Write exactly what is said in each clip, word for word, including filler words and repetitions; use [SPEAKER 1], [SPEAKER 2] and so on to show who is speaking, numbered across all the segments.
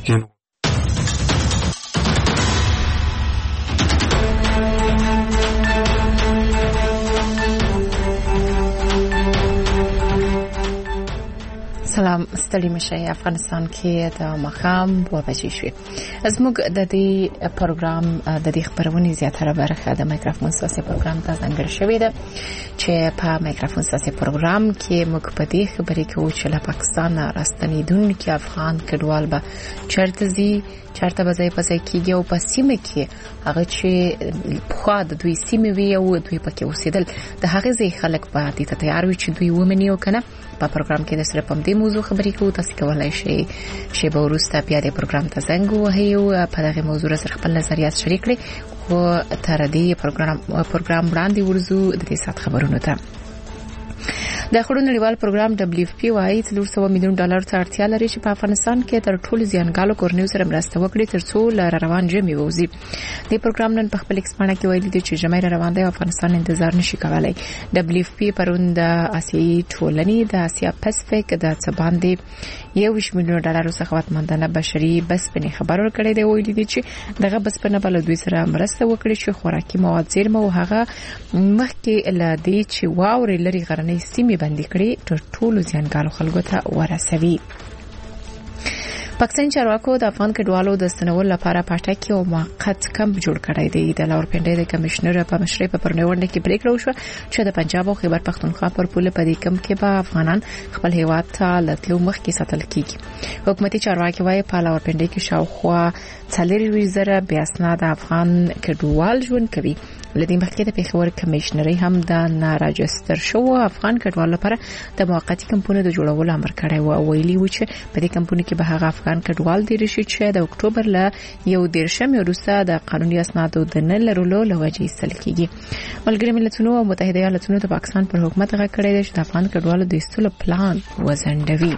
[SPEAKER 1] ممکن
[SPEAKER 2] سلام ستړي مشه افغانستان کې د مخام و بجې شوې زموږ د دې پروګرام د دې خبرونې زیاتره برخه د مایکروفون ساسي پروګرام ته ځانګړې شوې ده چې په مایکروفون ساسي پروګرام کې موږ په دې خبرې کوو چې له پاکستان راستنیدونکو افغان کډوال به چرته زی چرته به ځای پځای کېږي او په سیمه کې هغه چې په د دوی سیمه وی او دوی پکې اوسېدل د هغه ځای خلک په دې ته تیار وي چې دوی ومني او کنه په پروګرام کې د سره پم دې موضوع خبرې کوو تاسو کولای شئ چې به ورسته بیا د پروګرام ته زنګ ووهئ او په دغه موضوع سره خپل نظریات شریک کړئ او تر دې پروګرام پروګرام وړاندې ورزو د دې سات خبرونو ته د خړو نړیوال پروګرام دبليو اف پی وايي څلور سوه میلیون ډالر ته اړتیا لري چې په افغانستان کې تر ټولو زیانګالو کورنیو سره مرسته وکړي ترڅو لار روان جمعي ووزي د پروګرام نن په خپل ایکسپانه کې ویلي دي چې جمعي روان دی افغانستان انتظار نشي کولای دبليو اف پی پرون د آسیایي ټولنې د آسیا پاسفیک د څباندې یو میلیون ډالر څخه واتمندنه بشري بس په خبر ورکړی دی ویلي دي چې دغه بس په بل دوی سره مرسته وکړي چې خوراکي مواد زیرمه او هغه مخکې لدی چې واوري لري غرنۍ سیمه بندي کړي تر ټولو زیانګالو خلکو ته ورسوي پاکستان چارواکو د افغان کډوالو د ستنولو لپاره پټاکي او موقت کمپ جوړ کړی دی د لاورپنډي د کمشنر په مشرۍ په پرنیوند کې پریکړه وشوه چې د پنجاب او خیبر پختونخوا پر پوله په دې کمپ کې به افغانان خپل هیواد ته لټلو مخکې ساتل کیږي حکومتي چارواکي وايي په لاورپنډي کې شاوخوا څلور وزره بیا اسناد افغان کډوال ژوند کوي لدې مخکې د پیښور کمشنري هم د ناراجستر شو افغان کډوالو لپاره د موقتی کمپونو د جوړولو امر کړی و ویلي و چې په دې کمپونو کې به هغه افغان کډوال دي چې د اکتوبر ل یو دیرشم وروسته د قانوني اسنادو د نه لرلو لوجې استل کیږي ملګری ملتونو او متحده ایالاتونو د پاکستان پر حکومت غږ کړی دی چې د افغان کډوالو د ایستلو پلان وزندوي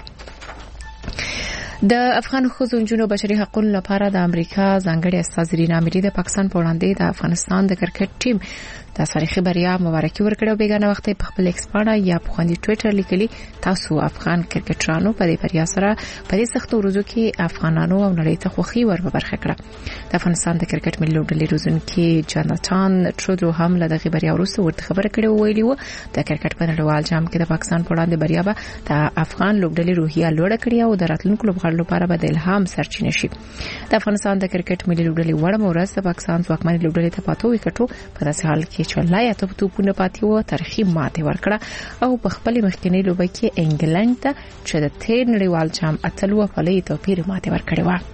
[SPEAKER 2] د افغان خوځونجونو بشري حقوقو لپاره د امریکا ځانګړي استازي رینا میری د پاکستان په وړاندې د افغانستان د کرکټ ټیم د تاریخي بریا مبارکي ورکړه او بیګانه وخت په خپل ایکسپانه یا په خوندي ټوئیټر لیکلي تاسو افغان کرکټرانو په دې بریا سره په دې سخت ورځو کې افغانانو او نړۍ ته خوخي ور په برخه کړه د افغانستان د کرکټ ملي لوبډلې روزونکي جاناتان ټرودو هم له دغه بریا وروسته ورته خبره کړې ویلي و د کرکټ په نړیوال جام کې د پاکستان په وړاندې بریا به د افغان لوبډلې روحیه لوړه کړې او د راتلونکو لوبغاړو لپاره به د الهام سرچینه شي د افغانستان د کرکټ ملي لوبډلې وړ مورز د پاکستان ځواکمنې لوبډلې ته پاتو وکټو په داسې حال کې چې لای ته توپونه پاتې و تاریخي ماته ورکړه او په خپل مخکنی لوبه کې انګلند ته چې د تیر نړیوال جام اتلو په لې توپیر ماته ورکړه و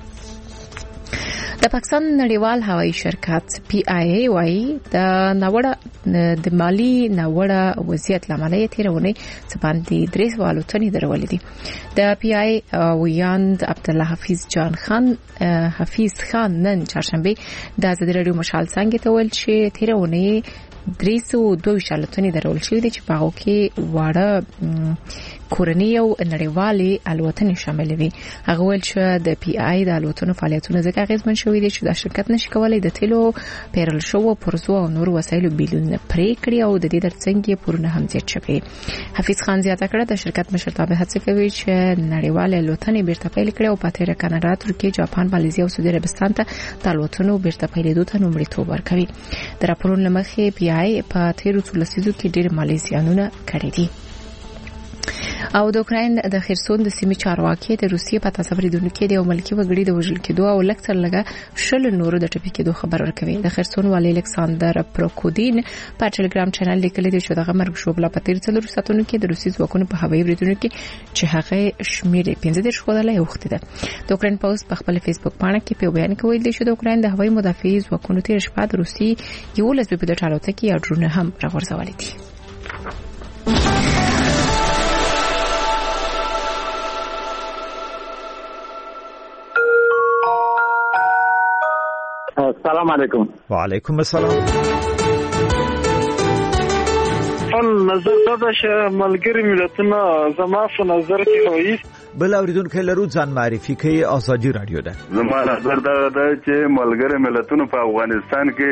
[SPEAKER 2] د پاکستان نړیوال هوایي شرکت پی آی ای وايي د ناوړه د مالی ناوړه وضعیت لامل یې تیرونه څباندې درې والوتنې درولې دي د پی آی ویاند عبد الله حفیظ جان خان حفیظ خان نن چهارشنبه د ازادي رادیو مشال څنګه ته ول چې تیرونه درې سوه دوه شالتونی درول شوې دي چې په هغه کې واړه کورنۍ او نړیوالې الوتنې شامل وي هغه ول چې د پی آی د الوتنو فعالیتونه ځکه غیزمن شوې دي چې د شرکت نشي کولای د تیلو پیرل شو پرزو او نور وسایلو بیلونه پرې کړی او د دې ترڅنګ پورونه هم زیات شوی حفیظ خان زیاته کړه د شرکت مشرتابه هڅه کوي چې نړیوالې الوتنې بیرته پیل کړي او په تیر کاناډا ترکیه جاپان ماليزیا او سعودي عربستان ته د الوتنو بیرته پیلېدو ته لومړیتوب ورکوي د راپورونو لمخې پی آی په تیرو څلورو کې ډېر مالي زیانونه کړي دي او د اوکراین د خرسون د سیمې چارواکي د روسیې په تاسو بریدونکو کې د ملکی وګړي د وژل کېدو او لکتر لګه شل نورو د ټپي کېدو خبر ورکوي د خرسون والي الکساندر پروکودین په ټلګرام چینل لیکلي دی چې دغه مرګ شوبله په تیر څلور ساتونو کې د روسي ځواکونو په هوایي بریدونکو کې چې هغه شمیر پنځه دېرش خدای وخت ده د اوکراین پوسټ په خپل فیسبوک باندې کې په بیان کې ویل دی چې د اوکراین د هوایي مدافعي ځواکونو تیر شپه د روسي یو لس په دټالو ته کې اډرونه هم راغورځولې دي
[SPEAKER 3] السلام علیکم.
[SPEAKER 4] وعلیکم السلام.
[SPEAKER 5] ان نظر دا چې ملګری ملتونه زما په نظر کې وایي
[SPEAKER 4] بل اوریدونکو لرو ځان معرفي کوي ازادي رادیو ده.
[SPEAKER 6] زما نظر دا ده چې ملګری ملتونه په افغانستان کې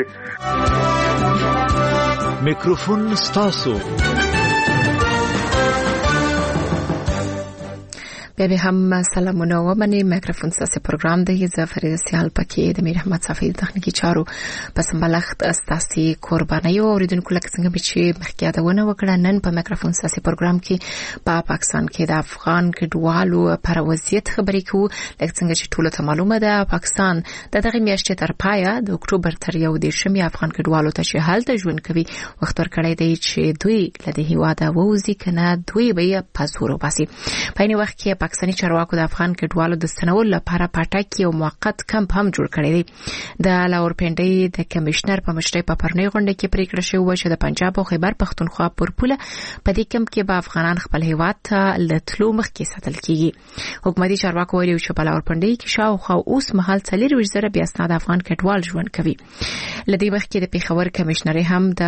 [SPEAKER 4] میکروفون ستاسو.
[SPEAKER 2] بیا به هم سلامونه و منی میکروفون ساسی پروگرام ده ز فرید سیال پکی د میر احمد صافی تخنیکی چارو پس ملخت استاسی قربانی او اوریدونکو لکه څنګه چې مخکې یادونه وکړه نن په میکروفون ساسی پروگرام کې په پاکستان کې د افغان کډوالو پر وضعیت خبرې کوو. لکه څنګه چې ټول ته معلومه ده پاکستان د دغه میاشتې تر پایه د اکتوبر تر یو دیرشمې افغان کډوالو ته چې هلته ژوند کوي وخت ورکړی دی چې دوی له دې هیواده ووځي کنه دوی به پاسور وباسي. په این وخت کې پاکستاني چارواکو د افغان کډوالو د ستنولو لپاره پټک یو موقت کمپ هم جوړ کړی دی. د لاورپنډۍ د کمشنر په مشرۍ په پرنۍ غونډه کې پریکړه شوې و چې د پنجاب او خیبر پښتونخوا پر پوله په دې کمپ کې به افغانان خپل هیواد ته له تلو مخکې ساتل کیږي. حکومتي چارواکو ویلي چې په لاورپنډۍ کې شاوخوا اوس مهال څلور ویشت زره بیا اسناد افغان کډوال ژوند کوي. له دې وخت کې د پیښور کمشنري هم د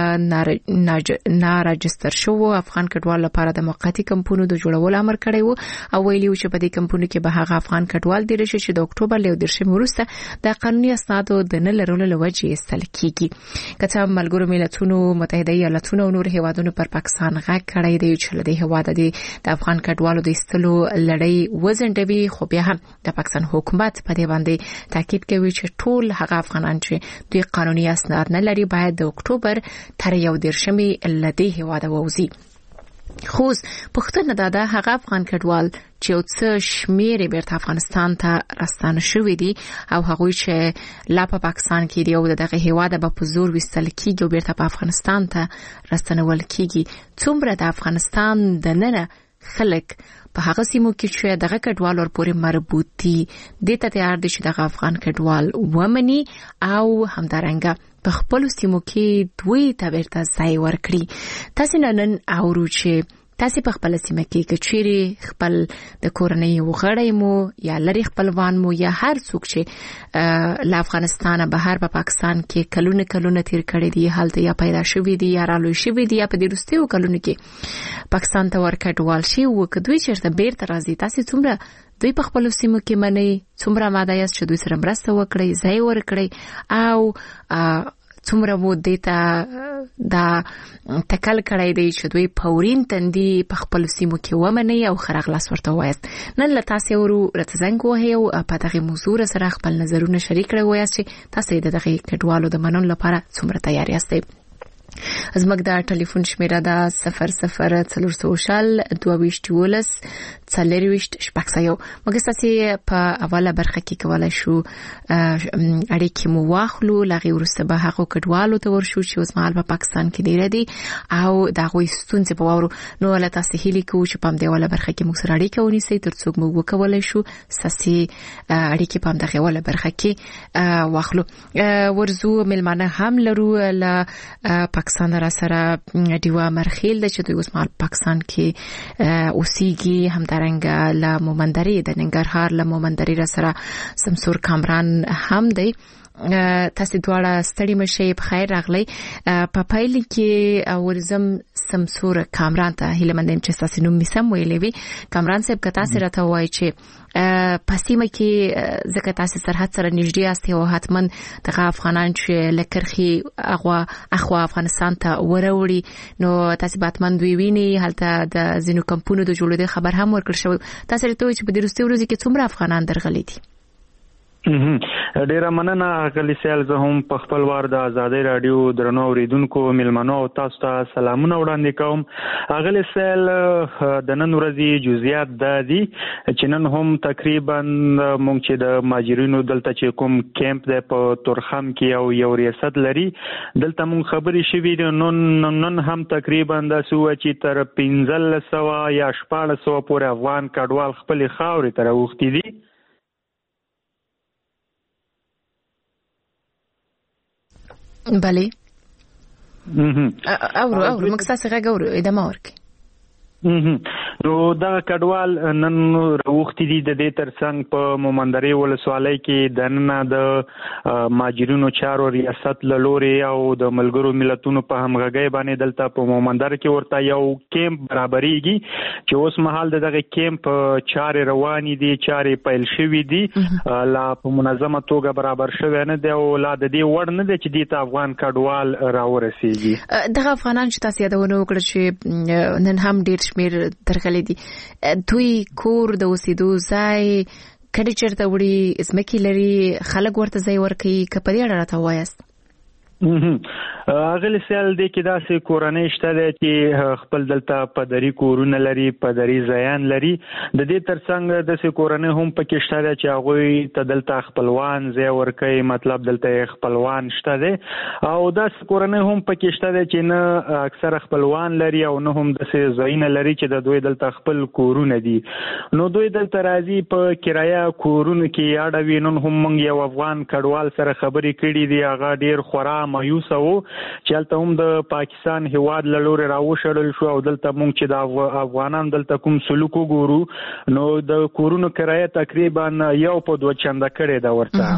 [SPEAKER 2] ناراجستر شو افغان کډوال لپاره د موقتي کمپونو د جوړولو امر کړی و او ویلي و چې په دې کمپونو کې به هغه افغان کډوال دي چې د اکتوبر له دیرشمې وروسته د قانوني اسنادو د نه لرلو له وجې ایستل کیږي. کته ملګرو ملتونو متحده ایالاتونو او نور هیوادونو پر پاکستان غږ کړی دی چې له دې هیواده د افغان کډوالو د ایستلو لړۍ وزنډوي، خو بیا هم د پاکستان حکومت په دې باندې تاکید کوي چې ټول هغه افغانان چې دوی قانوني اسناد نه لري باید د اکتوبر تر یو دیرشمې له دې هیواده ووځي. خو پښتنه ده هغه افغان کډوال چې یو څه شمیر بیرته افغانستان ته راستانه شوی دي او هغوی چې لا په پاکستان کې دی او دغه هیواده به په زور وستل کیږي او بیرته په افغانستان ته راستنول کیږي. څومره د افغانستان د ننه خلک په هغه سیمو کې چې دغه کډوال ورپورې مربوط دي د ته تیار دي چې دغه افغان کډوال ومني او همدارنګه په خپل سیمو کې دوی ته ورته ځای ورکړي. تاسو نن اورو چې تاسو په خپل سیمه کې کچيري خپل د کورنۍ وغړی مو یا لري خپلوان مو یا هر څوک چې له افغانستان بهر په پاکستان کې کلونه کلونه تیر کړی دی حالت یا پیدا شوی دی یا رالوي شوی دی یا په دې وروستیو کلونو کې پاکستان ته ورکډوال شي او کدوې چیرته بیرته راځي تاسو څومره دوی په خپل سیمو کې منی څومره ماده یاست چې دوی سره مرسته وکړي ځای ورکړي او څومره مو دیتا دا تکل کړی دی چې دوی پورین تندي په خپل سیمو کې ومني او خرغلاس ورته وایست. نن له تاسو ورو راتزنګ وهي او په دغه موضوع سره خپل نظرونه شریک کړئ وایست چې تاسو د دغه کډوالو د منلو لپاره څومره تیار یاست. زموږ د ټلیفون شمیره ده صفر صفر څلور سوشل دوه ویشت ولس څلور ویشت شپږ سیو. موږ تاسو په اوله برخه کې کولای شو اړیکې مو واخلو لغې ورسته به هغه کډوالو ته ورشو چې اوس مهال په پاکستان کې دی ردی او دغه ستونزې په وورو نو له تاسو هیلې کوو چې په دې اوله برخه کې موږ سره اړیکه ونیسئ ترڅو موږ وکولای شو ساسي اړیکې په دغه اوله برخه کې واخلو. ورزو ملمانه هم لرو له پاکستان را سره دیوا مرخیل د چې دوی اوس مهال پاکستان کې اوسېږي همدارنګه له مومندري د ننګرهار له مومندري را سره سمسور کامران هم دی. تاسو دواړه ستړي مشه په خیر راغلی. په پایله کې ورزم سمسور کامران ته هیله مندم چې تاسو نوم میسم ویلې وي. کامران صاحب که تاسو راته وایي چې پسیمه کې ځکه تاسو سرحد سره نږدې یاست او حتما دغه افغانان چې لکرخي اغوا اخوا افغانستان ته وروړي نو تاسو باتمن دوی ویني هلته د زینو کمپونو د جوړېدو خبر هم ورکړ شو. تاسو ته چې په دې وروستي ورځو کې څومره افغانان درغلي دي؟
[SPEAKER 1] ډیره مننه غلی سیال. زه هم په خپل وار د آزادۍ رادیو درنو اوریدونکو ملمنو او تاسو ته سلامونه وړاندې کوم. غلی سیال د نن ورځې جزئیات د دي چې نن هم تقریبا مونږ چې د ماجرینو دلته چې کوم کیمپ دی په تورخم کې او یو ریاست لري دلته مونږ خبرې شوې نن نن هم تقریبا د سو چې تر پنځه سوه یا شپږ سوه پورې افغان کډوال خپل خاورې ته راوختي دي.
[SPEAKER 2] بله اورو اورو مکساسي غا ګورو ادمه ورکي.
[SPEAKER 1] نو دا کډوال نن راوختي دي د دې ترڅنګ په مومندري ولسوالۍ کې د نن د ماجرینو چارو ریاست لوري او د ملګرو ملتونو په همغږۍ باندې دلته په مومندر کې ورته یو کیمپ برابرېږي چې اوس مهال دغه کیمپ چارې روانې دي چارې پیل شوې دي لا په منظمه توګه برابر شوی نه دی او لا د دې وړ نه دی چې د افغان کډوال راورسیږي.
[SPEAKER 2] دغه افغانان چې تاسو یادونه وکړه چې نن هم ډېر شمیر در راغلي دي دوی کور د اوسېدو ځای کډي چرته وړي ځمکې لري خلک ورته ځای ورکوي که په دې اړه راته ووایاست.
[SPEAKER 1] اغلی سیال دی کې داسې کورنۍ شته دی چې خپل دلته پدري کورونه لري پدري ځایان لري د دې ترڅنګ داسې کورنۍ هم پکې شته دی چې هغوی ته دلته خپلوان ځای ورکوي مطلب دلته خپلوان شته دی او داسې کورنۍ هم پکې شته دی چې نه اکثره خپلوان لري او نه هم داسې ځایونه لري چې د دوی دلته خپل کورونه دي نو دوی دلته راځي په کرایه کورونه کې اړوي نن هم موږ یو افغان کډوال سره خبرې کړې دي هغه ډیر خورا مایوس وو چې هلته هم د پاکستان هیواد له لورې راوشړل شو او دلته موږ چې د افغانان دلته کوم سلوک وګورو نو د کورونو کرایه تقریبا یو په دوه چنده کړې ده ورته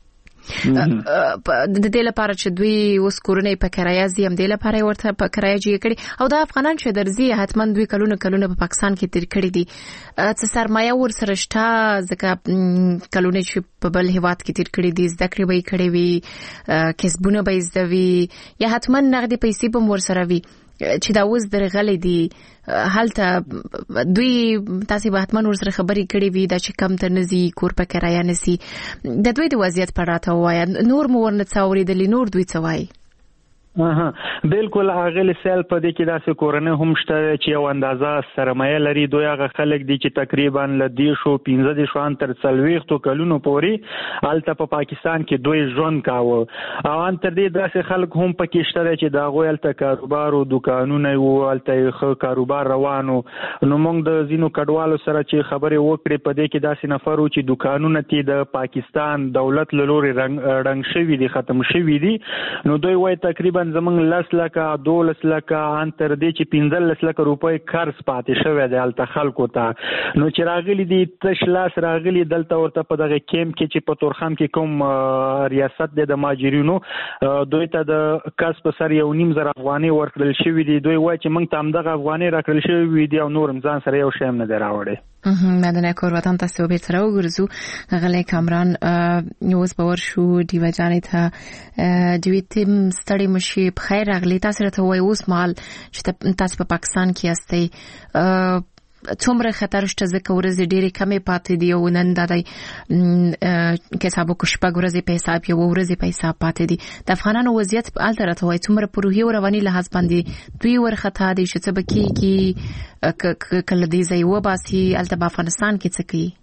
[SPEAKER 2] د دې لپاره چې دوی اوس کورونه په کرایه زی هم د لپاره ورته په کرایه جوړ کړي او د افغانان چې درځي حتما دوی کلونه کلونه په پاکستان کې تیر کړي دي څه سرمایه ور سره شته ځکه کلونه چې په بل هیواد کې تیر کړي دي زده کړې به کړي وي کسبونه به زده وي یا حتما نغدي پیسې به ور سره وي چې دا اوس درغلې دي هلته دوی تاسو به حتما ور سره خبرې کړې وي دا چې کم ته نزي کور په کرایه نسی د دوی د وضعیت په راته وایي نور مو ورنه څاوري د نور دوی څه وایي
[SPEAKER 1] اها بالکل اغلی سیل په دې کې داسې کورنۍ هم شته چې یو اندازه سرمایه لري دوی هغه خلک دي چې تقریبا ل دې شو پنځه دې شو تر څلوېښتو کلونو پورې الته په پاکستان کې دوی ژوند کاوه او ان تر دې داسې خلک هم پکې شته چې دا غوي الته کاروبار او دکانونه وو الته ښه کاروبار روانو نو موږ د زینو کډوالو سره چې خبرې وکړې په دې کې داسې نفر وو چې دکانونه تی د پاکستان دولت له لوري رنګ رنګ شوی دي ختم شوی دي نو دوی وايي تقریبا زمونږ لس لکه دولس لکه ان تر دې چې پنځلس لکه روپۍ قرض پاتې شوی دی هلته خلکو ته نو چې راغلي دي تش لاس راغلي دلته ورته په دغه کیمپ کې چې په تورخم کې کوم ریاست دی د ماجرینو دوی ته د کس په سر یو نیم زر افغانۍ ورکړل شوي دي دوی وایي چې موږ ته همدغه افغانۍ راکړل شوي دي او نور هم ځان سره یو شی هم نه دی راوړی
[SPEAKER 2] مدنه کور وطن تاسو به تر وګرځو غلې کامران نیوز باور شو دیو جانې ته دوی تیم ستړي مشي په خیر اغلی تاسو ته وای اوس مال چې تاسو په پاکستان کې یاستئ څومره خطر شته ځکه ورځې ډېرې کمې پاتې دي او نن دا دی کې حساب کو شپږ ورځې په حساب یو ورځې په حساب پاتې دي د افغانانو وضعیت په الته راته وای څومره په روحي او رواني لحاظ باندې دوی ورختا دي چې څه بکیږي کله دې ځای و باسي الته په افغانستان کې څه کوي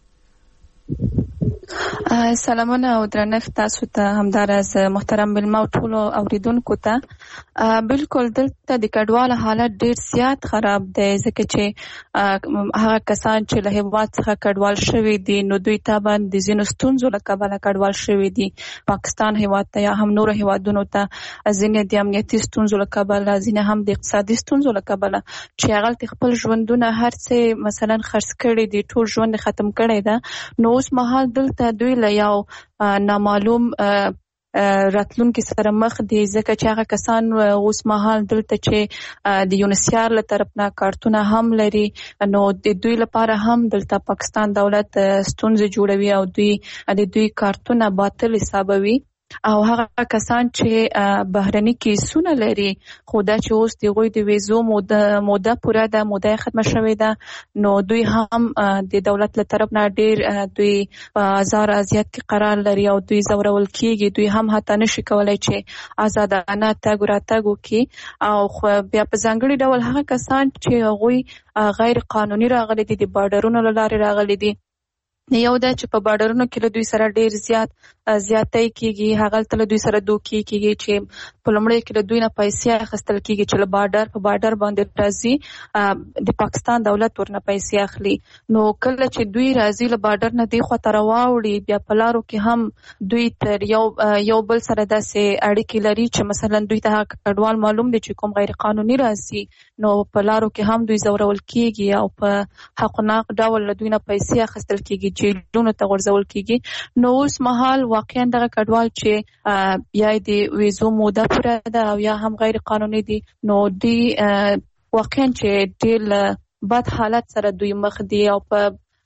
[SPEAKER 3] سلامونه او درنښت تاسو ته همدارس محترم ملما او ټول اوریدونکو ته بالکل دلته د کډوالو حالت ډیر زیات خراب دی ځکه چې هغه کسان چې له هیواد څخه کډوال شوي دي نو دوی تابان د زینو ستونزو له کبله کډوال شوي دي پاکستان هیواد ته یا هم نور هیوادونو ته ځینې د امنیتي ستونزو له کبله ځینې هم د اقتصادي ستونزو له کبله چې هغه خپل ژوندونه هر څه مثلا خرڅ کړي دي ټول ژوند ختم کړي ده نو اوس مهال دلته دوی له یو نامعلوم راتلونکي سره مخ دي ځکه چې هغه کسان اوس مهال دلته چې د یونیسیار له طرف نه کارتونه هم لري نو د دوی لپاره هم دلته پاکستان دولت ستونزې جوړوي او دوی د دوی کارتونه باطل حسابوي او هغه کسان چې بهرني کیسونه لري خو دا چې اوس د غوي د ویزو موده موده پوره ده موده ختمه شوې ده نو دوی هم د دولت له طرف نه ډیر دوی آزار ازیات کې قرار لري او دوی زورول کیږي دوی هم حتی نشي کولای چې آزادانه تګ راتګ وکړي او بیا په ځانګړي ډول هغه کسان چې غوي غیر قانوني راغلي دي د بارډرونو لاره راغلي دي یو دا چې په بارډرونو کې له دوی سره ډیر زیات زیاتۍ کیږي هغه تل دوی سره دوکي کیږي چې په لومړی کې له دوی نه پیسې اخیستل کیږي چې له بارډر په بارډر باندې راځي د پاکستان دولت ورنه پیسې اخلي نو کله چې دوی راځي له بارډر نه دی خو تر واوړي بیا په لارو کې هم دوی تر یو یو بل سره داسې اړیکې لري چې مثلا دوی ته کډوال معلوم دي چې کوم غیر قانوني راځي نو په لارو کې هم دوی زورول کیږي او په حقناق ډول له دوی نه پیسې اخیستل کیږي جیلونو ته ورځول کیږي نو اوس مهال واقعا دغه کډوال چې یا د ویزو موده پوره ده او یا هم غیر قانوني دي نو دوی واقعا چې ډېر بد حالت سره دوی مخ دي او په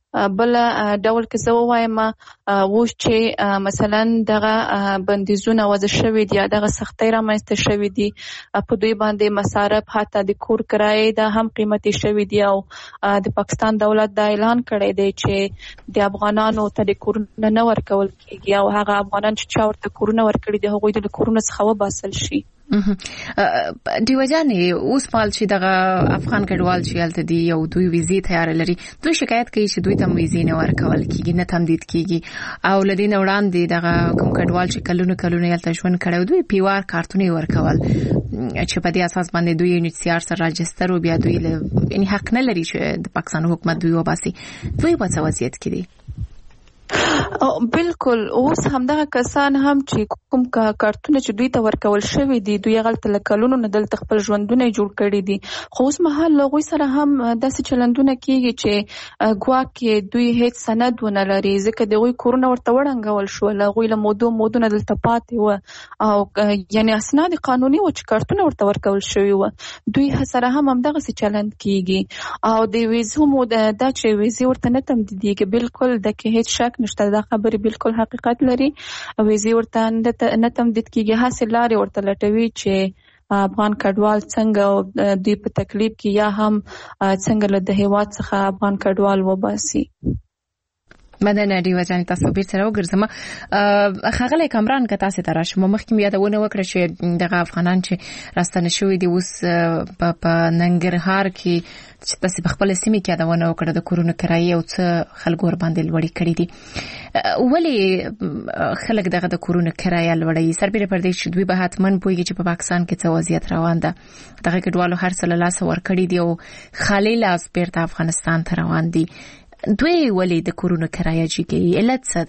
[SPEAKER 3] بل ډول کې زه وایم و چې مثلا دغه بندیزونه وضع شوي دي دغه سختۍ رامنځته شوي دي په دوی باندې مصارف حتی د کور کرایې دا هم قیمتي شوي دي او د پاکستان دولت دا اعلان کړی دی چې د افغانانو ته د کورونه نه ورکول کیږي او هغه افغانان چې چا ورته کورونه ورکړي دي هغوی د کورونه څخه وباسل شي.
[SPEAKER 2] دیو جانې اوس مال چې دغه افغان کډوال چې هلته دي یو دوی ویزې تیار لري دوی شکایت کوي چې دوی ته ویزې نه ورکول کیږي نه تمدید کیږي او لدی نه وړاندې دغه کوم کډوال چې کلونه کلونه هلته ژوند کړي دوی پیوار کارتونه ورکول چې په دې اساس باندې دوی یو سي آر سره راجستر او بیا دوی یعنی حق نه لري چې د پاکستان حکومت دوی وباسي دوی په څه وضعیت کې دي؟
[SPEAKER 3] بالکل اوس همدغه کسان هم چې کوم کارتونه چې دوی ته ورکول شوی دي دوی غلط لکلونو نه دلته خپل ژوندونه جوړ کړي دي خو اوس مهال لغوی سره هم داسې چلندونه کیږي چې ګواکې دوی هیڅ سند ونه لري ځکه دوی کورونه ورته وړنګول شو لغوی له مودو مودونه دلته پاتې و او یعنی اسناد قانوني و چې کارتونه ورته ورکول شوی و دوی سره هم همدغه څه چلند کیږي او د ویزو مو دا چې ویزې ورته نه تمدیدېږي بالکل دغه هیڅ شک نشته دا خبرې بالکل حقیقت لري ویزې ورته نه تمدید کیږي هڅې لارې ورته لټوي چې افغان کډوال څنګه دوی په تکلیف کې یا هم څنګه له د هیواد څخه افغان کډوال وباسي.
[SPEAKER 2] مدنه دیو جان تاسو به سره وګرځم خغله کامران که تاسو ته راشم مخکې یادونه وکړه چې دغه افغانان چې راستنه شوی دي اوس په ننګرهار کې چې تاسو په خپل سیمه کې یادونه وکړه د کورونو کرایې او څه خلکو ور باندې لوړې کړې دي ولی خلک دغه د کورونو کرایې لوړې سربېره پر دې چې دوی به حتمن پوهیږي چې په پاکستان کې څه وضعیت روان ده دغه کډوالو هر څه له لاسه ور کړی دي او خالي لاس بیرته افغانستان ته روان دي دوی ولی د کورونو کرایه جګي علت څه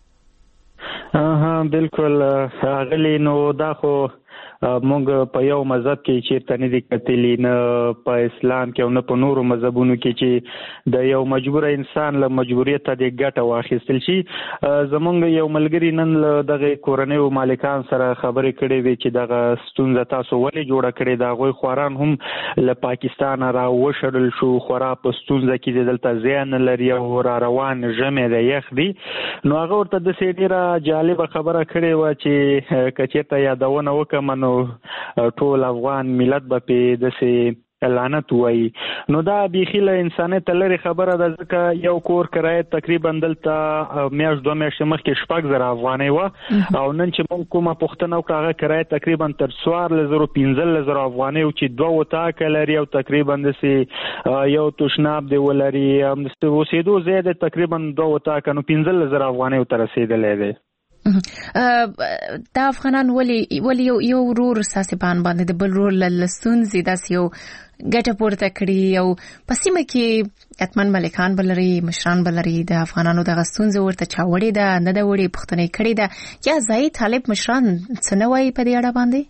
[SPEAKER 2] ده؟
[SPEAKER 1] ها بالکل غلی نو دا خو مونږ په یو مذهب کې چیرته نه دي کتلی نه په اسلام کې او نه په نورو مذهبونو کې چې د یو مجبور انسان له مجبوریت د ګټه واخیستل شي زمونږ یو ملګری نن دغه کورنۍ او مالکان سره خبرې کړې وي چې دغه ستونزه تاسو ولې جوړه کړې دا غوي خوران هم له پاکستان را وشړل شو خورا په ستونزه کې دلته ځان لري او را روان جمع د یخ دي نو هغه ورته د سیډیره جالب خبره کړې و چې کچېته یادونه وکم نو ټول افغان ملت به په دسه لعنت وای نو دا بيخي له انسانیت لري خبره ده ځکه یو کور کرایه تقریبا دلته میاش دوه میاشتې مخکې شپږ زره افغانۍ و او نن چې موږ کومه پښتنه وکړه هغه کرایه تقریبا تر څوار لزرو پنځل زره افغانۍ چې دوه وتاکه لري او تقریبا دسه یو توشناب دی ولري هم د اوسېدو زیاده تقریبا دوه وتاکه نو پنځل زره افغانۍ تر رسیدلې ده.
[SPEAKER 2] دا افغانان ولی ولی یو یو ورور ساسبان باندې د بل ورور لستون زیاده یو ګټه پورته کړی او پسیمه کې اتمن ملکان بلري مشران بلري د افغانانو د غستونځ ورته چاوړي ده نه د وړي پښتنې کړی ده یا ځای طالب مشران څنوي په دې اړه باندې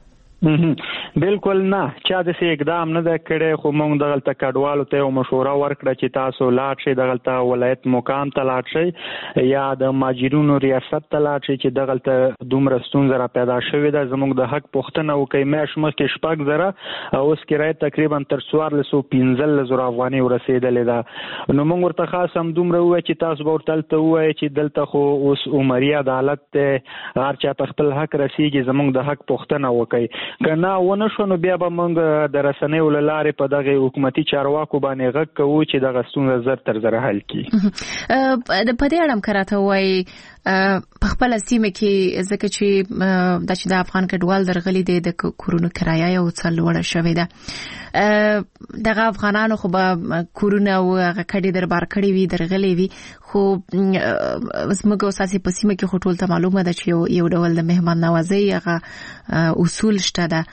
[SPEAKER 1] بالکل نه چا د سي اقدام نه کړي خو موږ دغه کډوالو ته مشوره ورکړه چې تاسو لاړ شئ دغه ولایت مقام ته لاړ شئ یا د ماجرونو ریاست ته لاړ شئ چې دغه دومره ستونزه را پیدا شوې ده زموږ د حق پوښتنه وکړي مې شمخ شپږ زره اوس کرایه تقریبا تر څوار لسو پنځل زره افغانۍ ورسېدلې ده نو موږ ورته خاص هم دومره وای چې تاسو به ورته ته وای چې دلته خو اوس عمري عدالت ته هر چا په خپل حق رسیږي زموږ د حق پوښتنه وکړي کنا ونه شو نو بیا به موږ د رسنیو لارې په دغه حکومتي چارواکو باندې غږ کوو چې دغه ستونزه زر تر زر حل کړي
[SPEAKER 2] د په دې اړه هم کراته وای په خپل سیمه کې ځکه چې د چې د افغان کډوال درغلي دي د کورونو کرایه یو څل وړه شوې ده دغه افغانانو خو به کورونه او کډي دربار کړي وي درغلي وي خو زموږ اساسي په سیمه کې خټول ته معلومه ده چې یو ډول د مهمان نوازي هغه اصول شته ده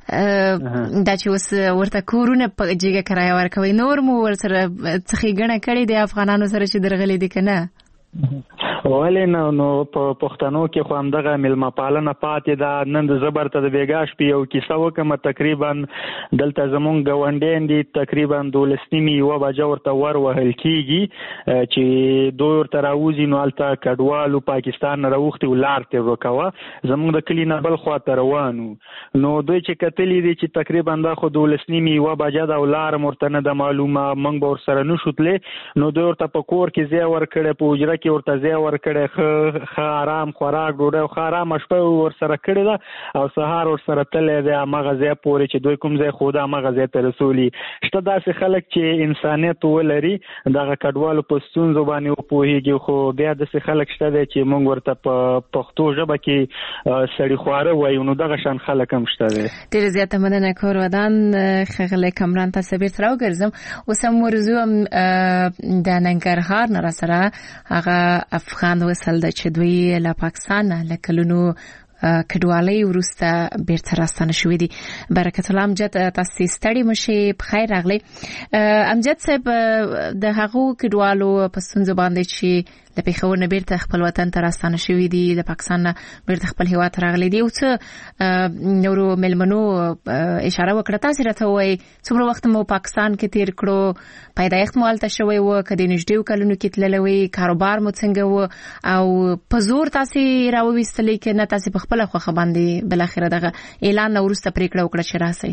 [SPEAKER 2] دا چې اوس ورته کورونه په جګه کرایه ورکوي نور مو ورسره څخه غنه کړي د افغانانو سره چې درغلي دي کنه
[SPEAKER 1] ولې نو نو په پښتنو کې خو همدغه ملما پالنه پاتې ده. نن د زبر ته د بیګاش په یو کیسه وکم تقریبا دلته زمونږ ګوندین دي تقریبا دولس نیمې یو بجه ورته ور وهل کیږي چې دوی ورته راوځي نو هلته کډوالو پاکستان نه راوختي ولار ته وکوه زمونږ د کلی نه بل خواته روانو نو دوی چې کتلی دي چې تقریبا دا خو دولس نیمې یو بجه د ولار مرتنه د معلومه موږ به ورسره نشو تللی نو دوی ورته په کور کې ځای ورکړی په حجره کې ورته ځای ورکړی ښه ښه آرام خوراک ډوډۍ او ښه ارامه شپه ورسره کړې ده او سهار ورسره تللی دی همغه ځای پورې چې دوی کوم ځای خو د همغه ځای ته رسولي. شته داسې خلک چې انسانیت ولري دغه کډوالو په ستونزو باندې وپوهېږي خو بیا داسې خلک شته دی چې موږ ورته په پښتو ژبه کې سړي خواره وایو نو دغه شان خلک هم شته دی.
[SPEAKER 2] ډېره زیاته مننه کور ودان ښاغلی کامران ته بیرته راوګرځم. اوس هم موضوع د ننګرهار نه راسره هغه افغان وصل ده چې دوی له پاکستان له کلونو کډوالۍ وروسته بیرته راستانه شوي دي. برکت الله امجد تاسو ستړي مشي په خیر راغلی. امجد صاحب د هغو کډوالو په ستونزو باندې چې د پیښور نه بیرته خپل وطن ته راستانه شوي دي د پاکستان نه بیرته خپل هیواد ته راغلي دي او څه نورو مېلمنو اشاره وکړه تاسو راته وایي څومره وخت مو پاکستان کې تیر کړو پیدایښت مو هلته شوی و که د نږدې کلونو کې تللی وئ کاروبار مو څنګه و او په زور تاسې راوویستلې که نه تاسې په خپله خوښه باندې بالاخره دغه اعلان نه وروسته پرېکړه وکړه چې راسئ.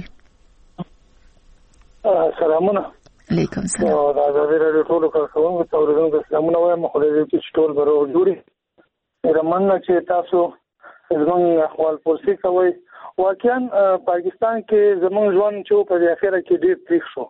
[SPEAKER 7] سلامونه.
[SPEAKER 2] علیکم سلام.
[SPEAKER 7] دا ازادي راډیو ټولو کارکوونکو ته اورېدونکو ته سلامونه وایم. خو د دې چې ټول به روغ جوړي. زه مننه چې تاسو زموږ احوال پرسي کوئ. واقعا پاکستان کې زموږ ژوند چې په اخره کې ډېر تریخ شو.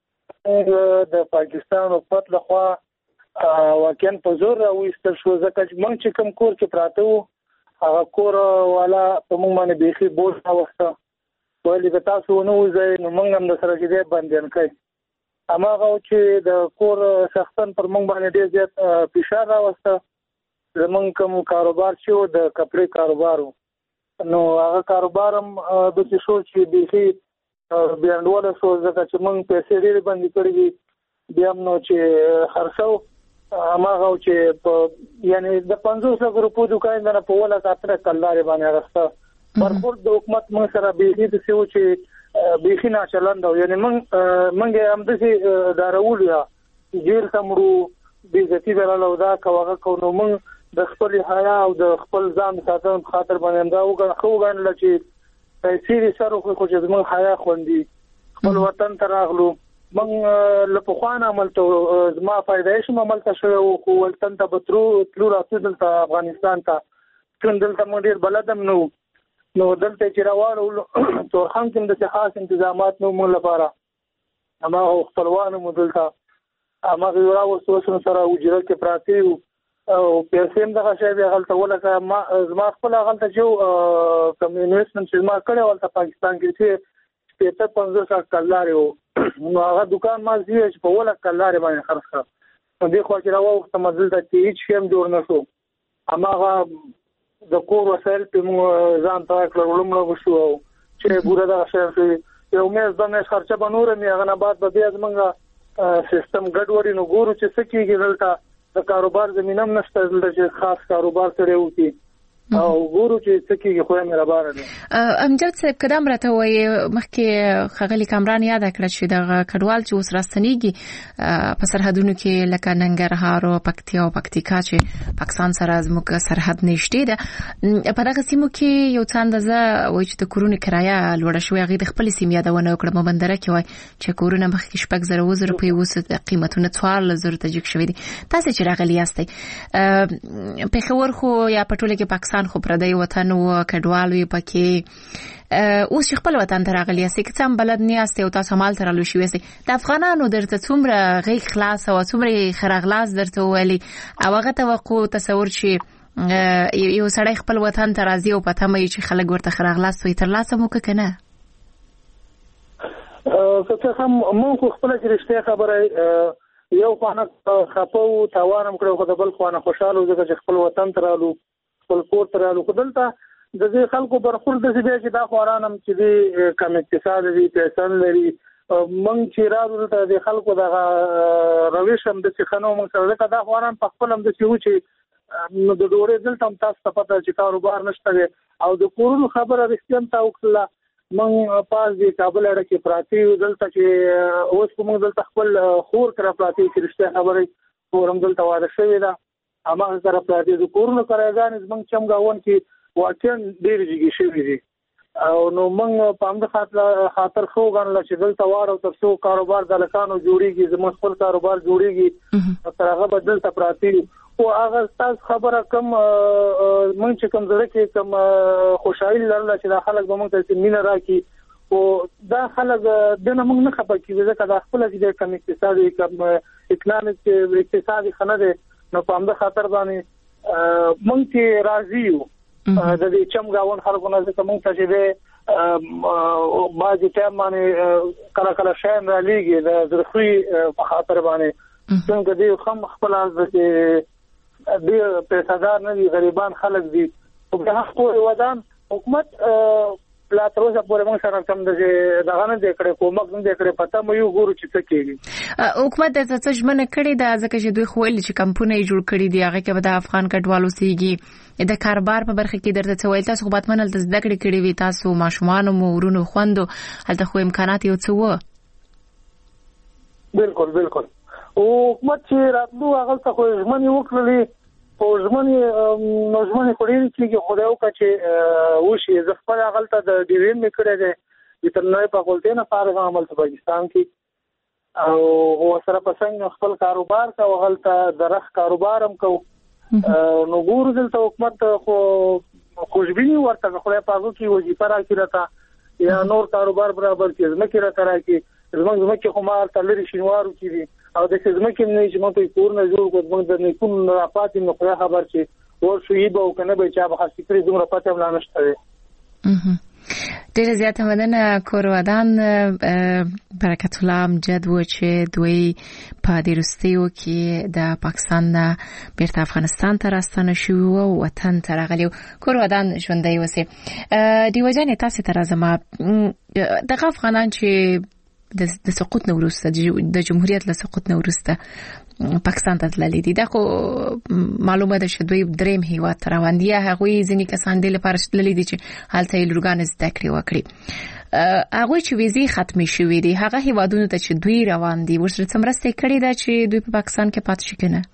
[SPEAKER 7] د پاکستان حکومت لخوا واقعا په زور راوایستل شو ځکه چې موږ چې کوم کور کې پراته وو هغه کور والا په موږ باندې بیخي بوج راوسته ویلي که تاسو ونه وځئ نو موږ هم د سره کې دی بندیان کوي. هماغه چې د کور شخصا پر موږ باندې ډېر زیات فشار راوسته. زموږ کوم کاروبار چې و د کپړې کاروبار و نو هغه کاروبار هم داسې شو چې بیخي بیانډوله شو ځکه چې موږ پیسې ډېرې بندي کړې دي. بیا هم نو چې خرڅو هماغه چې په یعنی د پنځوس لکو روپو دوکان نه په اوله اتره کلدارې باندې اخیسته. برخورد د حکومت موږ سره بیخي داسې و چې بیخي ناچلنده و. یعنې موږ موږ یې همداسې ډارولو یا جیل ته مړو بېعزتي به راله او دا کو هغه کو نو موږ د خپلې حیا او د خپل ځان ساتنې په خاطر باندې همدا ښه وګڼله چې پیسې دې سر وکړو خو چې زموږ حیا خوندي خپل وطن ته راغلو. موږ له پخوا نه هملته زما پیدایش هم هملته شوی و خو وطن ته به تلو تلو راتلو دلته افغانستان ته چون دلته موږ ډېر بلد هم نه وو نو دلته چې راواړولو تورخم کې هم داسې خاص انتظامات نه وو موږ لپاره. هماغه خپلوان مو دلته هماغه یو راوستو اوس نو سره حجره کې پراته وو او پیسې هم دغه شی بیا هلته ولکه زما خپله هلته چې کوم انویسټمنټ چې زما کړی و هلته پاکستان کې چې شپېته پنځوس کلدارې وو نو هغه دوکان ما زیه چې په اوله کلدارې باندې خرڅ کړه. نو دې خوا چې راواوښتم دلته چې هېڅ شی هم جوړ نه شو. هماغه د کور وسایل پرې موږ ځان ته کړل وړومړه به شو او چې ګوره دغه شی شو یو میاشت دوه میاشت خرچه به نوره مې هغه نه بعد به بیا زمونږ سیستم ګډوډي نو ګورو چې څه کېږي دلته د کاروبار زمینه هم نشته دلته چې خاص کاروبار سړی وکړي او ګورو چې څه کېږي خو یې مهربانه دی.
[SPEAKER 2] امجد صاحب که دا هم راته وایي مخکې ښاغلي کامران یاده کړه چې دغه کډوال چې اوس راستنېږي په سرحدونو کې لکه ننګرهار او پکتیا او پکتیکا چې پاکستان سره زموږ سرحد نږدې ده په دغه سیمو کې یو څه اندازه وایي چې د کورونو کرایه لوړه شوې هغوی د خپلې سیمې یادونه وکړه مومندره کې وایي چې کورونه مخکې شپږ زره اووه زره روپۍ اوس قیمتونه څوارلس زرو ته جګ شوي دي. تاسې چې راغلي یاستئ پېښور خو یا په ټوله کې پاکستان خو پردی وطن و کډوال وي پکې اوس چې خپل وطن ته راغلي یاستئ که څه هم بلد نه یاستئ او تاسو همالته رالوی شوي یاستئ د افغانانو درته څومره غېږ خلاصه وه څومره یې ښه راغلاست درته وویلې او هغه توقع تصور چې یو سړی خپل وطن ته راځي او په تمه یې چې خلک ورته ښه راغلاست وایي ترلاسه مو که که نه؟
[SPEAKER 7] که څه هم موږ خو خپله چې رښتیا خبره یو خوا نه خفه وو تاوان هم کړی خو د بل خوا نه خوشحاله وو ځکه چې خپل وطن ته رالو خپل کور ته رالو. خو دلته د دې خلکو برخورد داسې دی چې دا خواران هم چې دي کم اقتصاد دي پیسې نه لري. موږ چې راغلو دلته د خلکو دغه روش هم داسې ښه نه و موږ سره ځکه دا خواران په خپل هم داسې وو چې نو د ډوړې دلته هم تاسو ته پته چې کاروبار نشته او د کورونو خبره رښتیا ته وکړه. موږ پاس دی کابل اړه کې پراتی دلته چې اوس کوم دلته خپل خور کرا پراتی چې رښتیا خبره کورم دلته واده شوی دا اما سره پراتی د کورونو کارګان زمنګ چمګاون کې واقعا ډېر جګی شوی دي او نو موږ په همد خاطر خاطر خو غنل چې دلته واره تر څو کاروبار د لکانو جوړیږي زموږ خپل کاروبار جوړیږي تر هغه بدل ته پراتی او هغه تاسو خبره کوم مونږ چې کوم ځای کې کوم خوشحالي لرله چې د خلک به مونږ ته مینه راکړي او دا خلک د نه مونږ نه خپه کیږي ځکه د خپل چې کوم اقتصادي کوم اکونومیک اقتصادي خنده نو په همدا خاطر باندې مونږ کې راضي یو د دې چمګاون خلکو نه ځکه مونږ ته چې باندې ټیم باندې کله کله شاین را لېږي د زرخوي په خاطر باندې څنګه دې خام خپل از چې دې پیسادار نه دي غریبان خلک دي او په هغه ودان حکومت لا تر اوسه پورې موږ سره کوم د دغه نه د کړې کومک نه د کړې پته مې یو ګورو چې څه کېږي.
[SPEAKER 2] حکومت د څه ژمنه کړې ده ځکه چې دوی خو ویل چې کمپونه جوړ کړي دي هغه کې به د افغان کډوالو سیږي د کاروبار په برخه کې درته څه ویل تاسو خو به منل د زده کړې کړې وي تاسو ماشومان مو ورونو خوندو هلته خو امکانات یو څه و.
[SPEAKER 7] بالکل بالکل او حکومت چې راتلو هغه څه خو ژمنې وکړلې او ژمنې نو ژمنې خوري چې خدای وکړي چې وشي زه خپل غلطه د ډیوین مې کړې ده د ترنوي په غلطه نه فارغ عمل په پاکستان کې او سره پسنګ خپل کاروبار کا غلطه درخ کاروبار هم کو نو ګور دلته حکومت خو خوشبینی ورته خدای پاکو کې وظیفه راکړه یا نور کاروبار برابر کې زمکه را تراکي زمونږ زمکه خو ما تلری شینوارو کې دي او د زمکه نه چې مونږ ته کور نه جوړ کوو موږ د نیکون راپاتې نو خو خبر چې ور شوې به او کنه به چا به خاص فکر دومره پته ولا نشته.
[SPEAKER 2] ډېر زیات مننه کورودان برکت الله امجد و چې دوی په دیرستیو کې د پاکستان نه بیرته افغانستان ته راستنه شو او وطن ته راغلی کورودان ژوندۍ وسی دی وجه نه تاسو ته راځم د افغانان چې د سقوط نه ورسته د جمهوریت له سقوط نه ورسته پاکستان ته تللی دي دا خو معلومه ده چې دوی دریم هیواد ته روان دي هغه ځینې کسان د لپاره تللی دي چې هلته یې لورګان زده کړې وکړي هغه چې ویزې ختمې شوې دي هغه هیوادونو ته چې دوی روان دي ورسره څومره کړي ده چې دوی په پاکستان کې پاتې شي کنه.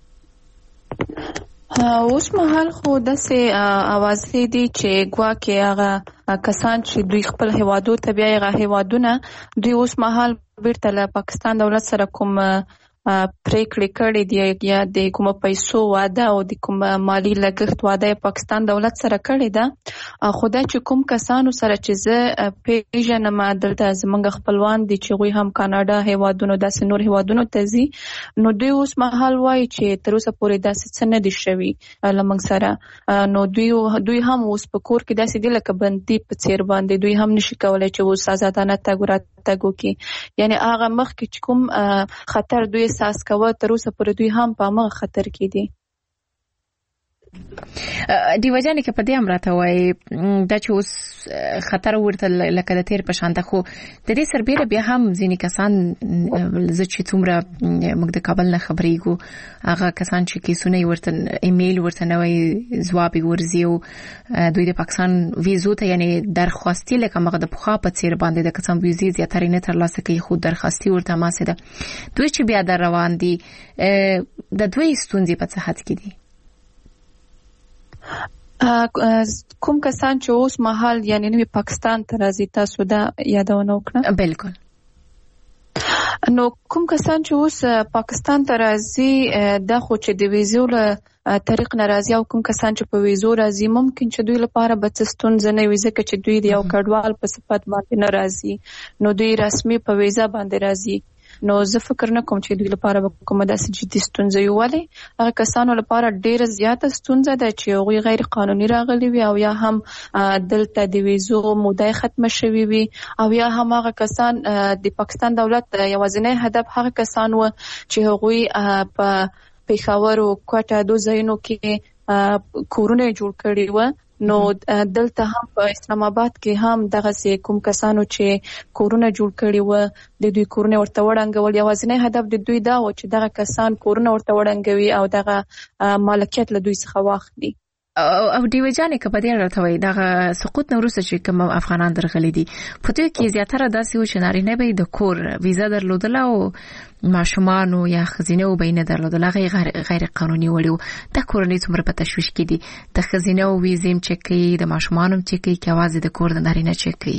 [SPEAKER 3] اوس مهال خو داسې اوازې دي چې ګواکې هغه کسان چې دوی خپل هیوادو ته بیا هغه هیوادونه دوی اوس مهال بیرته له پاکستان دولت سره کوم پریکړې کړې دي یا د کوم پیسو واده او د کوم مالی لګښت واده پاکستان دولت سره کړې ده خدای چې کوم کسانو سره چې زه پیژنم دلته زمونږ خپلوان دي چې غوي هم کاناډا هیوادونو داسې نور هیوادونو ته ځي نو دوی اوس مهال وایي چې تر اوسه پورې داسې څه نه دي شوي لمنګ سره نو دوی دوی هم اوس په کور کې داسې دي لکه بندي په څیر باندې دوی هم نشي کولای چې اوس آزادانه تګ راتګ وکړي یعنی هغه مخکې چې کوم خطر دوی احساس کوه تر اوسه پورې دوی هم په هغه خطر کې دي.
[SPEAKER 2] دی وجانه کې په دې امراته وای دا چې اوس خطر ورته لکه د تیر په شان ته خو د دې سربېره بیا هم ځینې کسان زه چې څومره موږ د کابل نه خبرېږو هغه کسان چې کیسونه ورته ایمیل ورته نوې ځواب ورزي او دوی د پاکستان ویزو ته یعنی درخواستي لکه مغه د پخوا په څیر باندې د کسان ویزې زیاتره نه ترلاسه کوي خو درخواستي ورته ماسه ده دوی چې بیا در روان دي د دوی ستونزې په څه حد کې دي
[SPEAKER 3] کوم کسان چې اوس مهال یعنی نوی پاکستان ته راځي تاسو دا یادونه وکړه
[SPEAKER 2] بالکل
[SPEAKER 3] نو کوم کسان چې اوس پاکستان ته راځي دا خو چې د ویزو له طریق ناراضي او کوم کسان چې په ویزو راځي ممکن چې دوی لپاره به ستونزه نه وي ځکه چې دوی د یو کډوال په صفت باندې نه راځي نو دوی رسمي په ویزا باندې راځي نو زه فکر نه کوم چې دوی لپاره کومه داسې جدي ستونزه یو ولې هغه کسانو لپاره ډیره زیاته ستونزه ده چې هغوی غیر قانوني راغلي وي او یا هم دلته د ویزو موده ختمه شوې وي او یا هم هغه کسان د پاکستان دولت یوازینی هدف هغه کسان و چې هغوی په پیښور او کوټه دو ځایونو کې کورونه جوړ کړي و. نو دلته هم په اسلام آباد کې هم دغه سي کوم کسانو چې کورونه جوړ کړي و د دوی کورونه ورته وړاندول. یوازینی هدف د دوی دا و چې دغه کسان کورونه ورته وړاندوي او دغه مالکیت له دوی څخه واخلي.
[SPEAKER 2] او دیو جانې کپدې راته وای دغه سقوط نورسته چې کوم افغانان درغلي دي په دوی کې زیاتره داسې و چې نارینه به د کور ویزا درلودل او ماشومان یا خزینه و بینه درلودل غیر غیر قانوني وړو. د کورنۍ څومره په تشويش کې دي د خزینه و ویزیم چکی د ماشومان چکی کې आवाज د کور د نارینه چکی.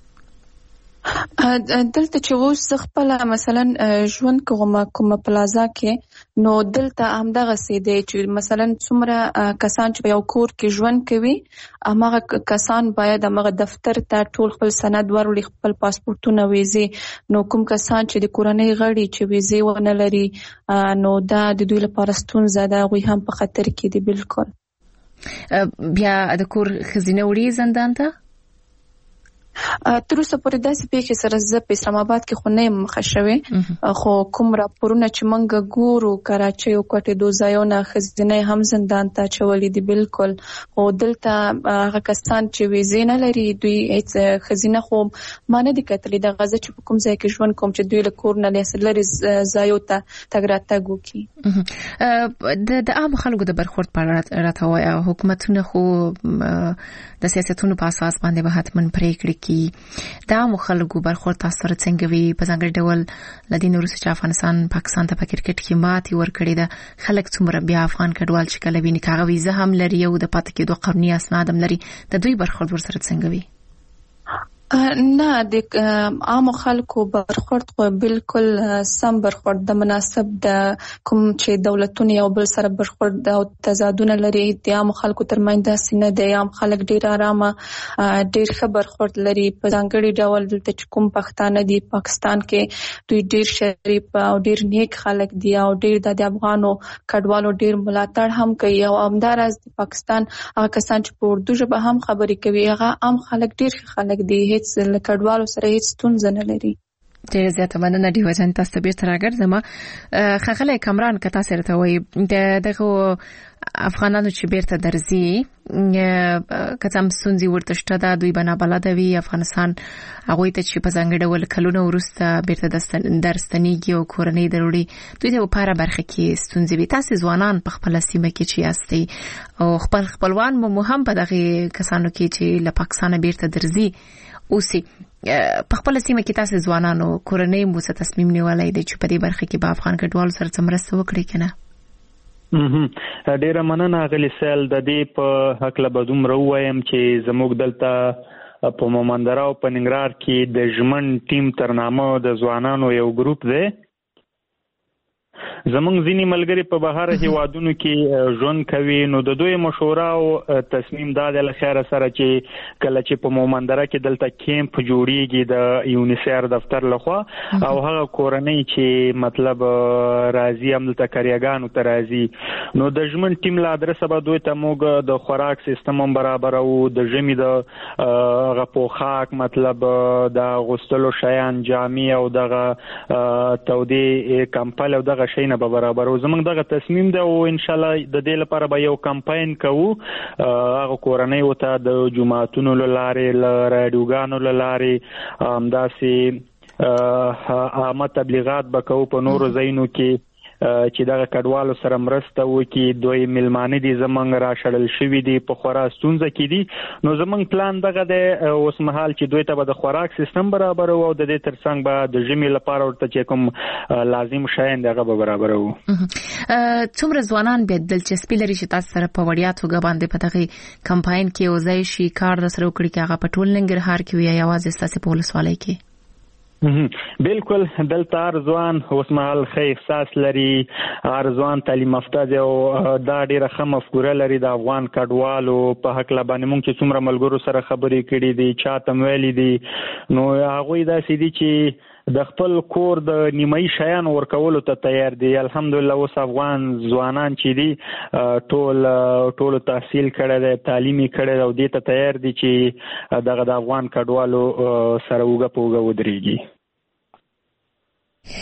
[SPEAKER 3] دلته چې اوس خپل مثلا ژوند کوم کوم پلازا کې نو دلته همدغه سي دي چې مثلا څومره کسان چې یو کور کې ژوند کوي هغه کسان باید هغه دفتر ته ټول خپل سند ورولي خپل پاسپورتونه ویزي. نو کوم کسان چې د کورنۍ غړي چې ویزي ونه لري نو دا د دوی لپاره ستونزه ده غوي هم په خطر کې دي. بالکل
[SPEAKER 2] بیا د کور خزینه وړي زندان ته
[SPEAKER 3] تر اوسه پورې داسې پیښې سره زه په اسلام آباد کې خو نه یم مخه شوې خو کوم راپورونه چې موږ ګورو کراچۍ او کوټې دوه ځایونه خزینه هم زندان ته چولې دي. بالکل او دلته هغه کسان چې ویزې نه لري دوی هیڅ خزینه خو ما نه دي کتلې د غزه چې کوم ځای کې ژوند کوم چې دوی له کور نه لري ځایو ته تګ راتګ وکړي.
[SPEAKER 2] د عام خلکو د برخورد په اړه راته وایي حکومتونه خو د سیاستونو په اساس باندې به حتمن پریکړې کی دا مخالګو برخورد تاسو سره څنګه وی په ځانګړي ډول لدین روسي چې افغانستان پاکستان ته په کرکټ کې ماتي ورکړي دا خلک څومره بیا افغان کډوال چې کله ویني کاغه ویزه هم لري او د پاتې کېدو قانوني اسناد هم لري د دوی برخورد ورسره څنګه وی؟
[SPEAKER 3] نه د عام خلکو برخورد خو بالکل سم برخورد د مناسب د کوم چې دولتونه یو بل سره برخورد او تضادونه لري د عام خلکو ترمنځ داسې نه دی. عام خلک ډیر آرامه ډیر ښه برخورد لري په ځانګړي ډول دلته چې کوم پښتانه دي پاکستان کې دوی ډیر شریف او ډیر نیک خلک دي او ډیر د افغانو کډوالو ډیر ملاتړ هم کوي او همدارس د پاکستان هغه کسان چې په اردو ژبه هم خبرې کوي هغه عام خلک ډیر خلک دي هیڅ کډوالو سره هیڅ ستونزه نه لري.
[SPEAKER 2] ډیر زیاته مننه دی وجه تاسو به تر راګرځم خغله کمران کتا سره ته وای دغه افغانانو چې بیرته درځي کڅم سونځي ورته شته دا دوی بنا بلد وی افغانستان هغه ته چې په ځانګړي ډول کلونه ورسته بیرته درستنیږي او کورنۍ ضروري دوی ته په اړه برخه کې ستونزې وي. تاسو ځوانان په خپل سیمه کې چې یاستئ او خپل خپلوان مو هم په دغه کسانو کې چې له پاکستان بیرته درځي اوسې په خپل سیمه کې تاسو ځوانانو کورنۍ مو څه تصمیم نیولای دی چې په دې برخه کې به افغان کډوال سره څمرسته وکړي کنه؟
[SPEAKER 1] ډیره مننه غلی سیل د دې په حق له بدوم راویم چې زموږ دلته په مومندره او په ننګرهار کې د ژمن ټیم ترنامه د ځوانانو یو ګروپ دی. زمونږ ځینی ملګری په بهر هیوادونو کې ژوند کوي نو د دوی مشوره او تصمیم دا د لخر سره چې کله چې په مومندره کې دلته کیمپ جوړیږي د یونیسر دفتر لخوا او هغه کورنۍ چې مطلب راځي هم د تکریاګانو ته راځي نو د ژمن ټیم لا درسه به دوی ته موږ د خوراک سیستم برابر او د ژمي د غپوخاک مطلب د غسلو شیان جامې او دغه تودي کمپل او دغه شینه به برابر او زمونږ دغه تصمیم ده او ان شاء الله د دې لپاره به یو کمپاین کوو هغه کورنۍ وته د جماعتونو لاره ل رادیوګانو لاره همداسي عامه تبلیغات به کوو په نورو ځایونو کې چې دغه کډوالو سره مرسته وکړي. دوی ملمانه دي زمونږ را شړل شوی دي په خورا ستونزه کې دي نو زمونږ پلان دغه د اوس مهال چې دوی ته به د خوراک سیستم برابر او د دې ترڅنګ به د ژمي لپاره ورته چې کوم لازم شاین دغه به برابر وو.
[SPEAKER 2] څومره ځوانان به دلچسپي لري چې تاسو سره په وړیا توګه باندې په دغه کمپاین کې وځي شي کار سره وکړي چې هغه په ټول ننګرهار کې وي یا یوازې ستاسو په ولسوالۍ کې؟
[SPEAKER 1] بالکل دلته ارزوان اوس مهال ښه احساس لري ارزوان تعلیم یافته دی او دا ډیره ښه مفکوره لري د افغان کډوالو په حق لبانې مونږ چې څومره ملګرو سره خبرې کړې دي چاته ویلي دي نو هغه دا سې دي چې د خپل کور د نیمایي شیان ورکولو ته تیار دي. الحمدلله اوس افغان ځوانان چې دي ټول ټول تحصیل کړي دي تعلیم کړي او دې ته تیار دي چې دغه د افغان کډوالو سره وګه پوګه ودرېږي.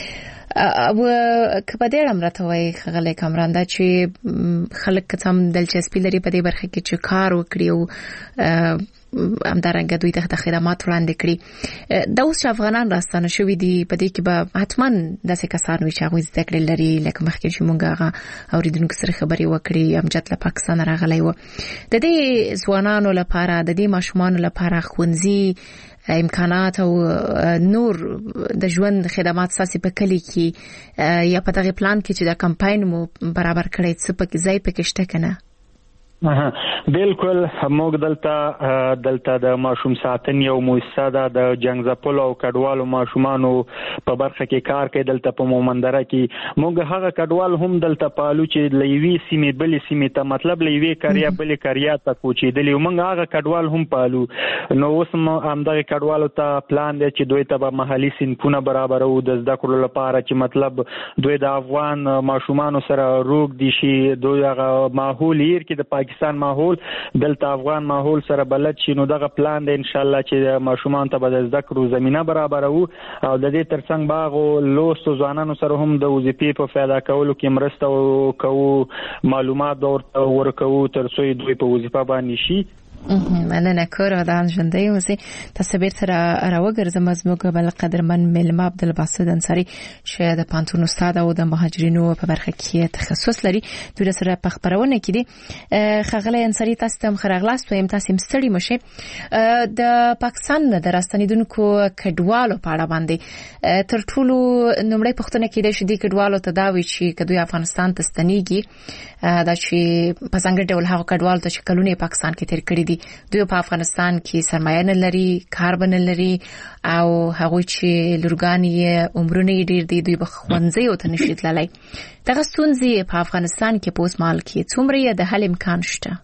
[SPEAKER 2] او کپدې امرته وای خغله کامران دا چې خلک کم دلچسپي لري په دې برخه کې چې کار وکړي او همدارنګه دوی ته خدمات وړاندې کړي. دا اوس افغانان راستانه شوې دي په دې کې به حتما داسې کسان وي چې هغه زده کړې لري لکه مخکې چې مونږ هغه اوریدونکو سره خبرې وکړې امجد له پاکستان راغلی و. د دې ځوانانو لپاره د دې ماشومان لپاره ښوونځي امکانات او نور د ژوند خدمات ساسي په کلی کې یا په دغه پلان کې چې دا کمپاین مو برابر کړی څه پکې ځای پکې شته کنه؟
[SPEAKER 1] بالکل موږ دلته دلته د ماشوم ساتنې او مؤسسه ده د جنگ ځپلو او کډوالو ماشومانو په برخه کې کار کوي. دلته په مومندره کې موږ هغه کډوال هم دلته پالو چې لوي سیمې بلې سیمې ته مطلب لوي کاریا بلې کاریا ته کوچېدلې موږ هغه کډوال هم پالو. نو اوس همدغه کډوالو ته پلان دی چې دوی ته به محلي صنفونه برابرو د زده کړو لپاره چې مطلب دوی د افغان ماشومانو سره روغ دي شي. دوی هغه ماحول یې کې د پاکستان پاکستان ماحول دلته افغان ماحول سره بلد شي. نو دغه پلان دی ان شاء الله چې ماشومان ته به زده کړو زمينه برابرو او د دې ترڅنګ باغو لوستو ځوانانو سره هم د وظیفې په پیدا کولو کې مرسته وکړو، معلومات ورکړو ترڅو دوی په وظیفه باندې شي.
[SPEAKER 2] مننه کور ودان ژوندۍ اوسئ. تاسو بیرته راوګرځم زموږ بل قدرمن ملما عبدالباسط انصاری چې د پانتون استاد او د مهاجرینو په برخه کې تخصص لري. دوی سره په خبرونه کې دي. خغله انصاری تاسو ته خراغلاست وایم تاسو مستړي مشه. د پاکستان د راستنیدونکو کډوالو په اړه باندې تر ټولو نمړی پښتنه کې د شدي کډوالو تداوی چې کدوې افغانستان ته ستنیږي دا چې په څنګه ډول هغه کډوال ته چې کلونه پاکستان کې تیر کړی دي دوی په افغانستان کې سرمایه نه لري، کار نه لري او هغه چې لورګانی عمرونه ډیر دي دوی په خوندزي او تنشي تللی. دغه ستونزې په افغانستان کې په اوس مهال کې څومره د حل امکان شته؟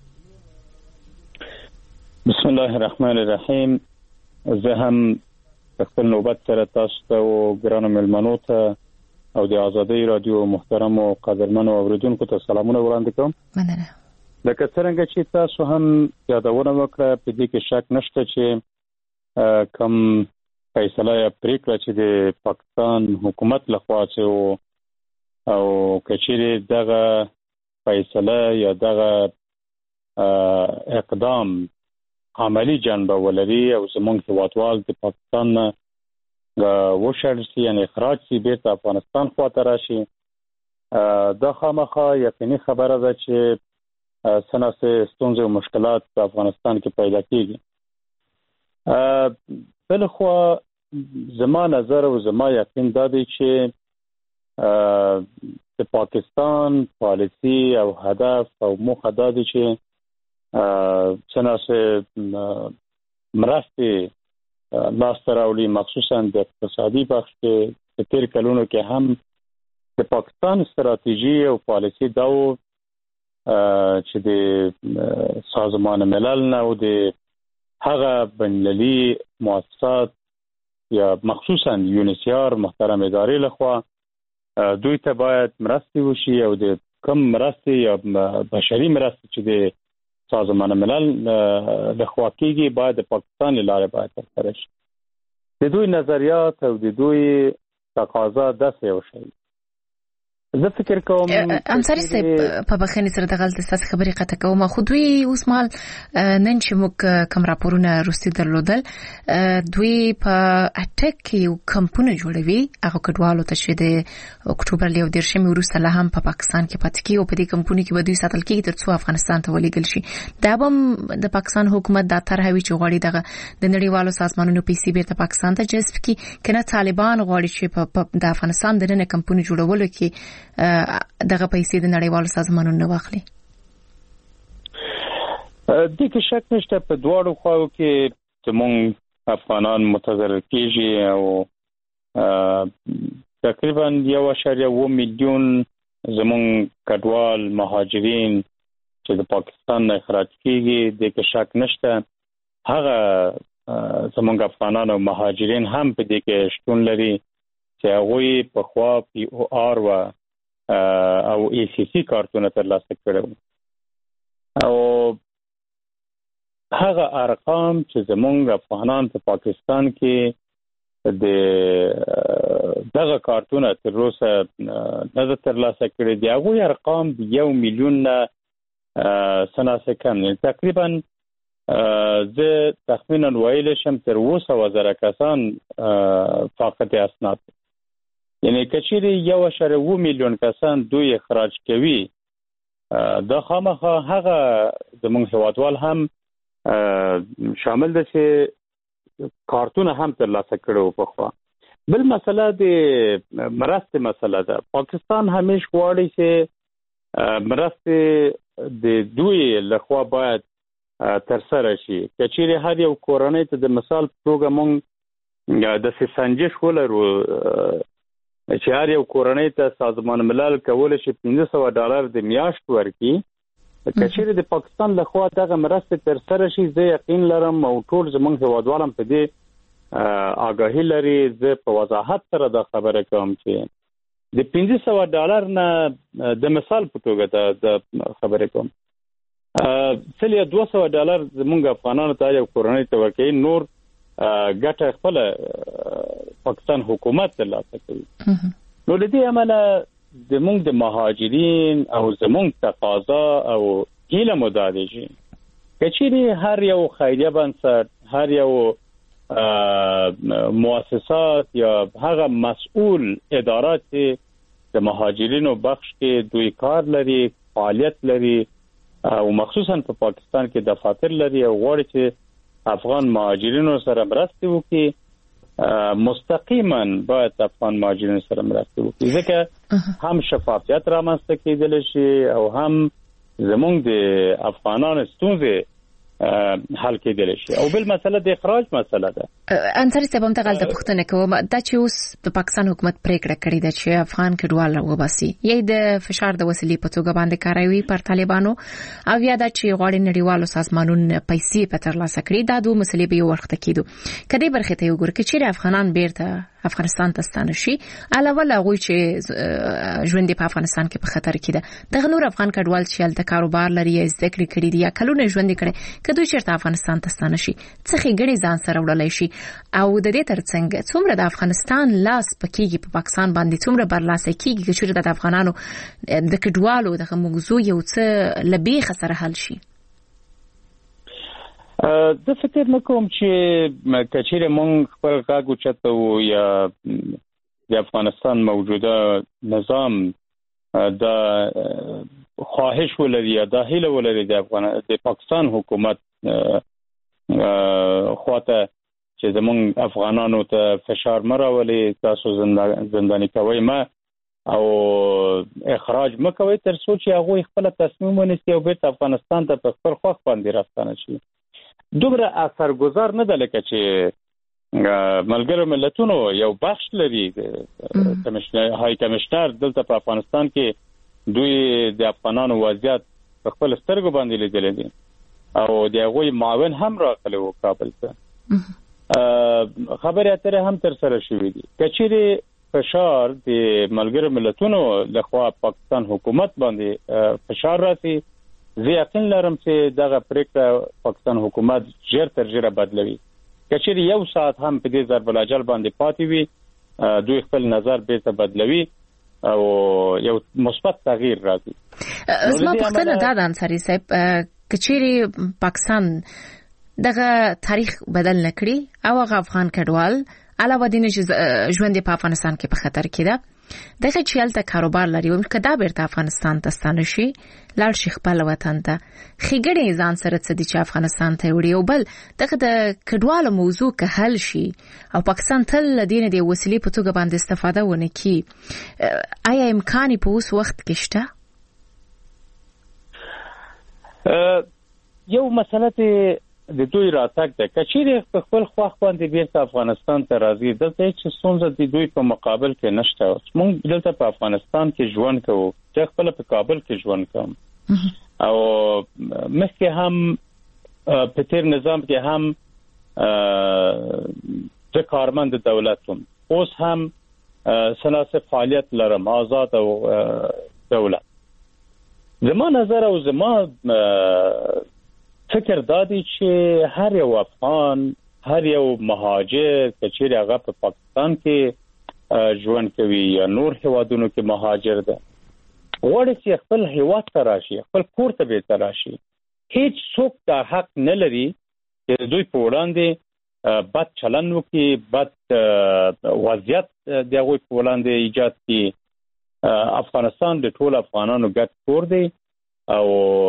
[SPEAKER 8] بسم الله الرحمن الرحیم. زه هم خپل نوبت سره تاسو ته او ګرانو ملمنو ته او د آزادۍ رادیو محترم او قدرمنو اوریدونکو ته سلامونه وړاندې کوم.
[SPEAKER 2] مننه.
[SPEAKER 8] لکه څنګه چې تاسو هم یادونه وکړه په دې کې شک نشته چې کوم فیصله یا پریکړه چې د پاکستان حکومت لخوا شوه او کچېره دغه فیصله یا دغه اقدام عملی جنبه ولري او زمونږ هیوادوال د پاکستان وشړل شي یعنی اخراج شي بیرته افغانستان خواته راشي، دا خامخا یقیني خبره ده چې سناسه ستونزې او مشکلات په افغانستان کې پیدا کیږي. بل خو زما نظر او زما یقین دا دی چې د پاکستان پالیسی او هدف او موخه دا دی چې سناسه مرستې لاسته راوړي، مخصوصا د اقتصادي بخش کې په تیر کلونو کې هم د پاکستان استراتیژي او پالیسی دا و چې د سازمان ملل نه او د هغه بین‌المللي مؤسسات یا مخصوصا یونیسیار محترم ادارې لخوا دوی ته باید مرستې وشي او د کم مرستې یا بشري مرستې چې د سازمان ملل لخوا کېږي باید د پاکستان لاره باید ترسره شي. د دوی نظریات او د دوی تقاضا داسې یو شی. زه فکر کوم
[SPEAKER 2] انصاری صاحب په بخښنې سره د غلط اساس خبرې قطع کوم. خو دوی اوس مال نن چې موږ کوم راپورونه روسي درلودل دوی په اټک کې کمپونه جوړوي هغه کډوالو ته چې د اکتوبر له دیرشمې وروسته له هم په پاکستان کې پاتې کیږي او په دې کمپونه کې به دوی ساتل کیږي ترڅو افغانستان ته ولېږل شي. دا به د پاکستان حکومت دا طرح وی چې غواړي دغه د نړیوالو سازمانونو پیسې بیرته پاکستان ته جذب کړي کنه طالبان غواړي چې په د افغانستان د نن کمپونه جوړولو کې دغه پیسې د نړیوالو سازمانونو واخلي.
[SPEAKER 8] د دې شک نشته په دواړو خواو کې زموږ افغانان متضرر کیږي او تقریبا یو اشاریه اووه میلیون زموږ کډوال مهاجرین چې د پاکستان نه اخراج کیږي د دې شک نشته. هغه زموږ افغانان او مهاجرین هم په دې کې شتون لري چې هغه په خوا پی او آر و او ای سی سی کارتونه ترلاسه کړو او هغه ارقام چې زمونږ افغانان په پاکستان کې د دغه کارتونه تر اوسه نه ترلاسه کړي دي. هغوی ارقام یو میلیون نه سناسه کم دي. تقریبا زه تخمینا ویلی شم تر اوه سوه زره کسان فاقد اسناد، یعنی کچیرې یو اعشاریه اوه میلیون کسان دوی اخراج کوي، دا خامخا هغه زموږ هیوادوال هم شامل ده چې کارتونه هم ترلاسه کړي په خوا. بل مسله د مرستې مسله ده. پاکستان همیش غواړي چې مرستې د دوی لخوا باید ترسره شي. کچیرې هر یو کورنۍ ته د مثال توګه مونږ د سنجش ولرو چې هر یو کورنۍ ته سازمان ملل کولی شي پنځه سوه ډالر د میاشت ورکړي. کچیرې د پاکستان لخوا دغه مرستې ترسره شي، زه یقین لرم او ټول زموږ هیوادوال هم په دې آگاهي لري. زه په وضاحت سره دا خبره کوم چې د پنځه سوه ډالر نه د مثال په توګه د خبره کوم سل یا دوه سوه ډالر زموږ افغانانو ته یو کورنۍ ته ورکوي، نور ګټه خپله پاکستان حکومت ترلاسه کوي. نو د دې امله زموږ د مهاجرین او زموږ تقاضا او هیله مو دا دی چې کچیرې هر یو خیریه بنسټ، هر یو مؤسسات یا هغه مسئول ادارات چې د مهاجرینو بخش کې دوی کار لري، فعالیت لري او مخصوصا په پاکستان کې دفاتر لري او غواړي چې افغان مهاجرینو سره مرسته وکړي، مستقیما باید افغان مهاجرینو سره مرسته وکړي، ځکه هم شفافیت رامنځته کېدلی شي او هم زموږ د افغانانو ستونزې حل کېدلی شي. او بل مسله د اخراج مسله ده.
[SPEAKER 2] انصاري صاحب هم دغلته پوښتنه کوم، دا چې اوس د پاکستان حکومت پریکړه کړې ده چې افغان کډوال راوباسي، یی د فشار د وسیلې په توګه باندې کاروي پر طالبانو، او یا دا چې غواړي نړیوالو سازمانونو پیسې په ترلاسه کړي، دا دوه مسلې به یو وخت کېدو. کدی برخه ته وګور کې چې افغانان بیرته افغانستان ته ستانه شي، علاوه له هغوی چې ژوند په افغانستان کې په خطر کې ده، دغه نور افغان کډوال چې هلته کاروبار لري یا زده کړې کړي دي یا کلونه ژوند کړي، که دوی چېرته افغانستان ته ستانه شي څه ښېګڼې ځان سره وړلی شي، او د دې ترڅنګ څومره د افغانستان لاس پکېږي په پاکستان باندې، څومره برلاسه کېږي که چېرته د افغانانو د کډوالو دغه موضوع یو څه له بیخه سره حل شي.
[SPEAKER 8] زه فکر نه کوم چې که چېرې موږ خپل غږ اوچتوو یا د افغانستان موجوده نظام دا خواهش ولري یا دا هیله ولري د افغان د پاکستان حکومت خواته چې زموږ افغانانو ته فشار مه راولي، تاسو زنداني کوئ ما او اخراج مه کوئ، تر څو چې هغوی خپله تصمیم ونیسي او بیرته افغانستان ته په خپل خوښ باندې راستانه شي. دومره اثرګذار نه ده لکه چې ملګرو ملتونو یو بخش لري های کمشنر دلته په افغانستان کې دوی د افغانانو وضعیت په خپل سترګو باندې لیدلی دي او د هغوی معاون هم راغلی و کابل ته، خبرې اترې هم ترسره شوي دي. که چیرې فشار د ملګرو ملتونو لخوا پاکستان حکومت باندې فشار راسي، زه یقین لرم چې دغه پریکړه پاکستان حکومت ژر تر ژره بدلوي. که چیرې یو ساعت هم په دې ضرب الاجل باندې پاتې وي، دوی خپل نظر بیرته بدلوي او یو مثبت تغییر راځي.
[SPEAKER 2] زما پوښتنه دا ده انصاري صاحب، که چیرې پاکستان دغه تاریخ بدل نکړي او هغه افغان کډوال علاوه دې چې ژوند په افغانستان کې په خطر کې ده، دغه چې هلته کاروبار لري، که دا بیرته افغانستان ته ستانه شي، لاړ شي خپل وطن ته، ښېګڼې ځان سره څه دي چې افغانستان ته وړي؟ او بل دغه د کډوالو موضوع که حل شي او پاکستان تل له دې نه د وسیلې په توګه باندې استفاده ونه کړي، آیا امکان په اوس وخت کې شته؟
[SPEAKER 8] یو مسله د دوی راتګ ده. که چیرې په خپل خواخ باندې بیرته افغانستان ته راځي، دلته هیڅ ستونزه د دوی په مقابل کې نشته. موږ دلته په افغانستان کې ژوند کوو، چې خپل په کابل کې ژوند کوم او مخکې هم په تیر نظام کې هم د کارمند دولت وم، اوس هم سلاسه فعالیت لرم، آزاد او دولت. زما نظر او زما فکر دادی چې هر یو افغان، هر یو مهاجر که چیرې هغه په پاکستان کې ژوند کوي یا نور هیوادونو کې مهاجر ده غواړي چې خپل هیواد ته راشي خپل کور ته بیرته راشي هیڅ څوک دا حق نه لري چې دوی په وړاندې بد چلن وکړي بد وضعیت د هغوی په وړاندې ایجاد کړي افغانستان د ټول افغانانو ګډ کور دی او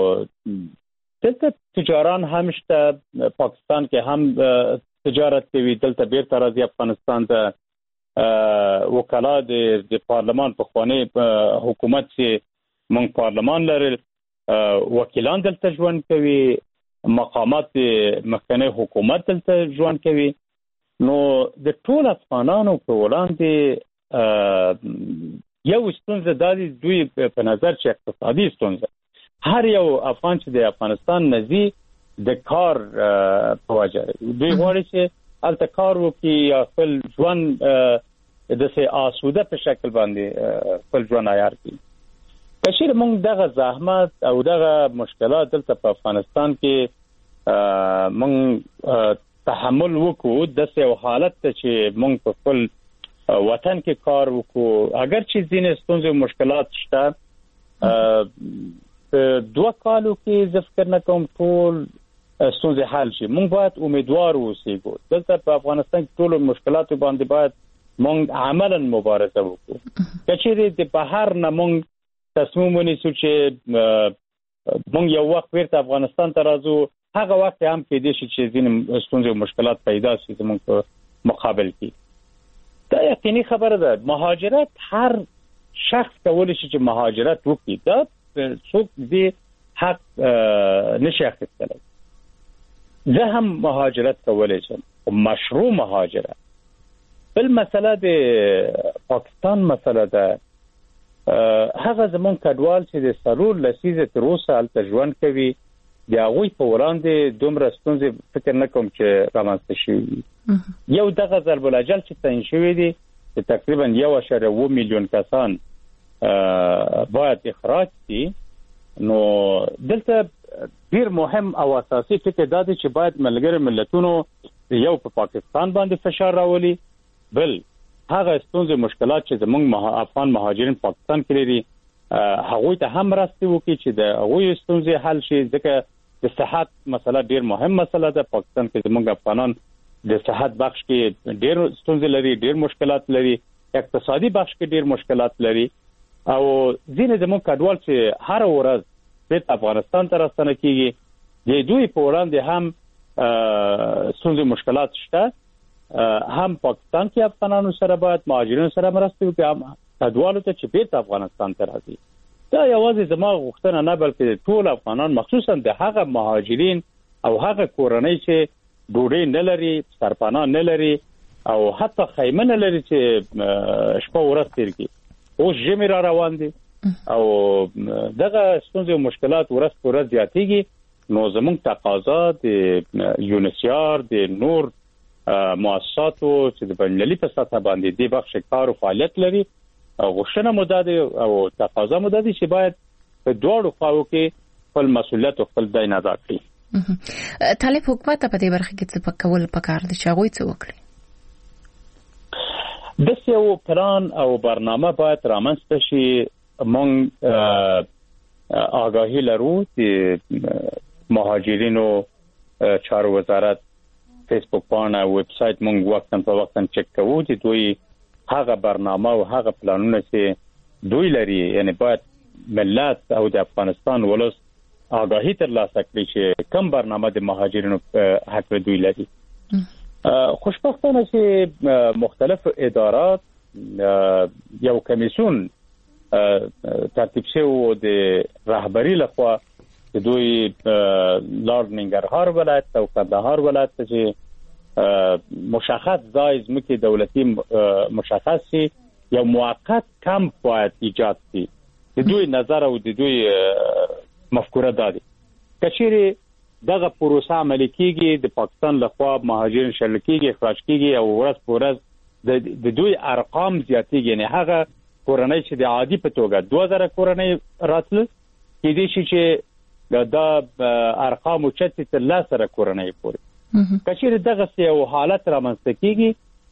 [SPEAKER 8] دلته تجاران هم شته پاکستان کې هم تجارت کوي دلته بیرته راځي افغانستان ته وکلا د پارلمان په خوانی حکومت چې موږ پارلمان لري وکیلان دلته ژوند کوي مقامات مخکنی حکومت دلته ژوند کوي نو د ټول افغانانو په وړاندې یو ستونزه د دوی په نظر چې اقتصادي ستونزه هر یو افغان چې د افغانستان نزي د کار په وجه دوی غواړي چې الته کار وکړي یا خپل ژوند د سه آسوده په شکل باندې خپل ژوند عیار کړي. کشیر موږ دغه زحمت او دغه مشکلات دلته په افغانستان کې موږ تحمل وکړو د سه حالت ته چې موږ په خپل وطن کې کار وکړو اگر چې ځینې ستونزې او مشکلات شته دوه کالو کې زه فکر نه کوم ټول ستونزې حل شي موږ باید امیدوار اوسو دلته په افغانستان کې ټول مشکلات باندې باید موږ عملاً مبارزه وکړو کچېرې د بهر نه موږ تصمیم ونیسو چې موږ یو وخت ورته افغانستان ته راځو هغه وخت هم کې دي چې ځینې ستونزې او مشکلات پیدا شي زموږ په مقابل کې دا یقیني خبره ده مهاجرت هر شخص کولی شي چې مهاجرت وکړي دا څوک دې حق نشي اخیستلی زه هم مهاجرت کولی شم مشروع مهاجرت بل مسله د پاکستان مسله ده هغه زمون کډوال چې د سرور لسیزه تر اوسه هلته ژوند کوي د هغوی په وړاندې دومره ستونزې فکر نه کوم چې رامنځته شوي یو دغه ضرب الاجل چې تعیین شوی دی چې تقریبا یو اعشاریه اووه میلیون کسان باید اخراج شي نو دلته ډیر مهم او اساسي فکر دا دی چې باید ملګری ملتونو یو په پاکستان باندې فشار راولي بل هغه ستونزې مشکلات چې زموږ افغان مهاجرین پاکستان کې لري هغوی ته هم مرسته وکړي چې د هغوی ستونزې حل شي ځکه د صحت مسله ډیر مهم مسله ده پاکستان کې زموږ افغانان د صحت بخش کې ډیر ستونزې لري ډیر مشکلات لري اقتصادي بخش کې ډیر مشکلات لري او ځینې زموږ کډوال چې هر ورځ د افغانستان ته راستنه کیږي د دوی په وړاندې هم ستونزې مشکلات شته هم پاکستان کې افغانانو سره باید مهاجرینو سره مرسته وکړي کډوالو ته چې بیرته افغانستان ته راځي دا یوازې زما غوښتنه نه بلکې ټول افغانان مخصوصا د هغه مهاجرین او هغه کورنۍ چې ډوډۍ نه لري سرپناه نه لري او حتی خیمه نه لري چې شپه ورځ تیر کړي اوس ژمی را روان دي او دغه ستونزې او مشکلات ورځ په ورځ زیاتېږي نو زموږ تقاضا د یونیسیار د نور مؤسساتو چې د بین‌المللي په سطح باندې د بخش کار او فعالیت لري او غوښتنه مو ده او تقاضا مو ده چې باید په دواړو خواو کې خپل مسؤلیت او خپل دین ادا کړي
[SPEAKER 2] طالب حکومت په دې برخه کې څه پکول پکار دي چې هغه څه وکړي
[SPEAKER 8] د یو پلان او برنامه باید رامنځته شي مونږ آگاهی لرو چې مهاجرینو چارو وزارت فیسبوک پاڼه ویب سایت مونږ وختن په وختن چک کوو چې دوی هغه برنامه او هغه پلانونه چې دوی لري یعنی باید ملت او د افغانستان ولس آگاهی ترلاسه کړي چې کوم برنامه د مهاجرینو حق دوی لري خوشبختانه چې مختلف ادارات یو کمیسیون ترتیب شوی د رهبری لخوا چې دوی لارډ ننګرهار ولایت او کندهار ولایت چې مشخص ځای ځمکې دولتي مشخص شي یو موقت کمپ باید ایجاد شي د دوی نظر او د دوی مفکوره ده کچېرې دغه پروسه عملي کیږي د پاکستان لخوا مهاجرین شړل کیږي اخراج کیږي او ورځ په ورځ د دوی ارقام زیاتېږي یعنی هغه کورنۍ چې د عادي په توګه دوه زره کورنۍ راتل کېدې شي چې دا ارقام اوچتې تر لس زره کورنۍ پورې کچېرې دغه یو حالت رامنځته کیږي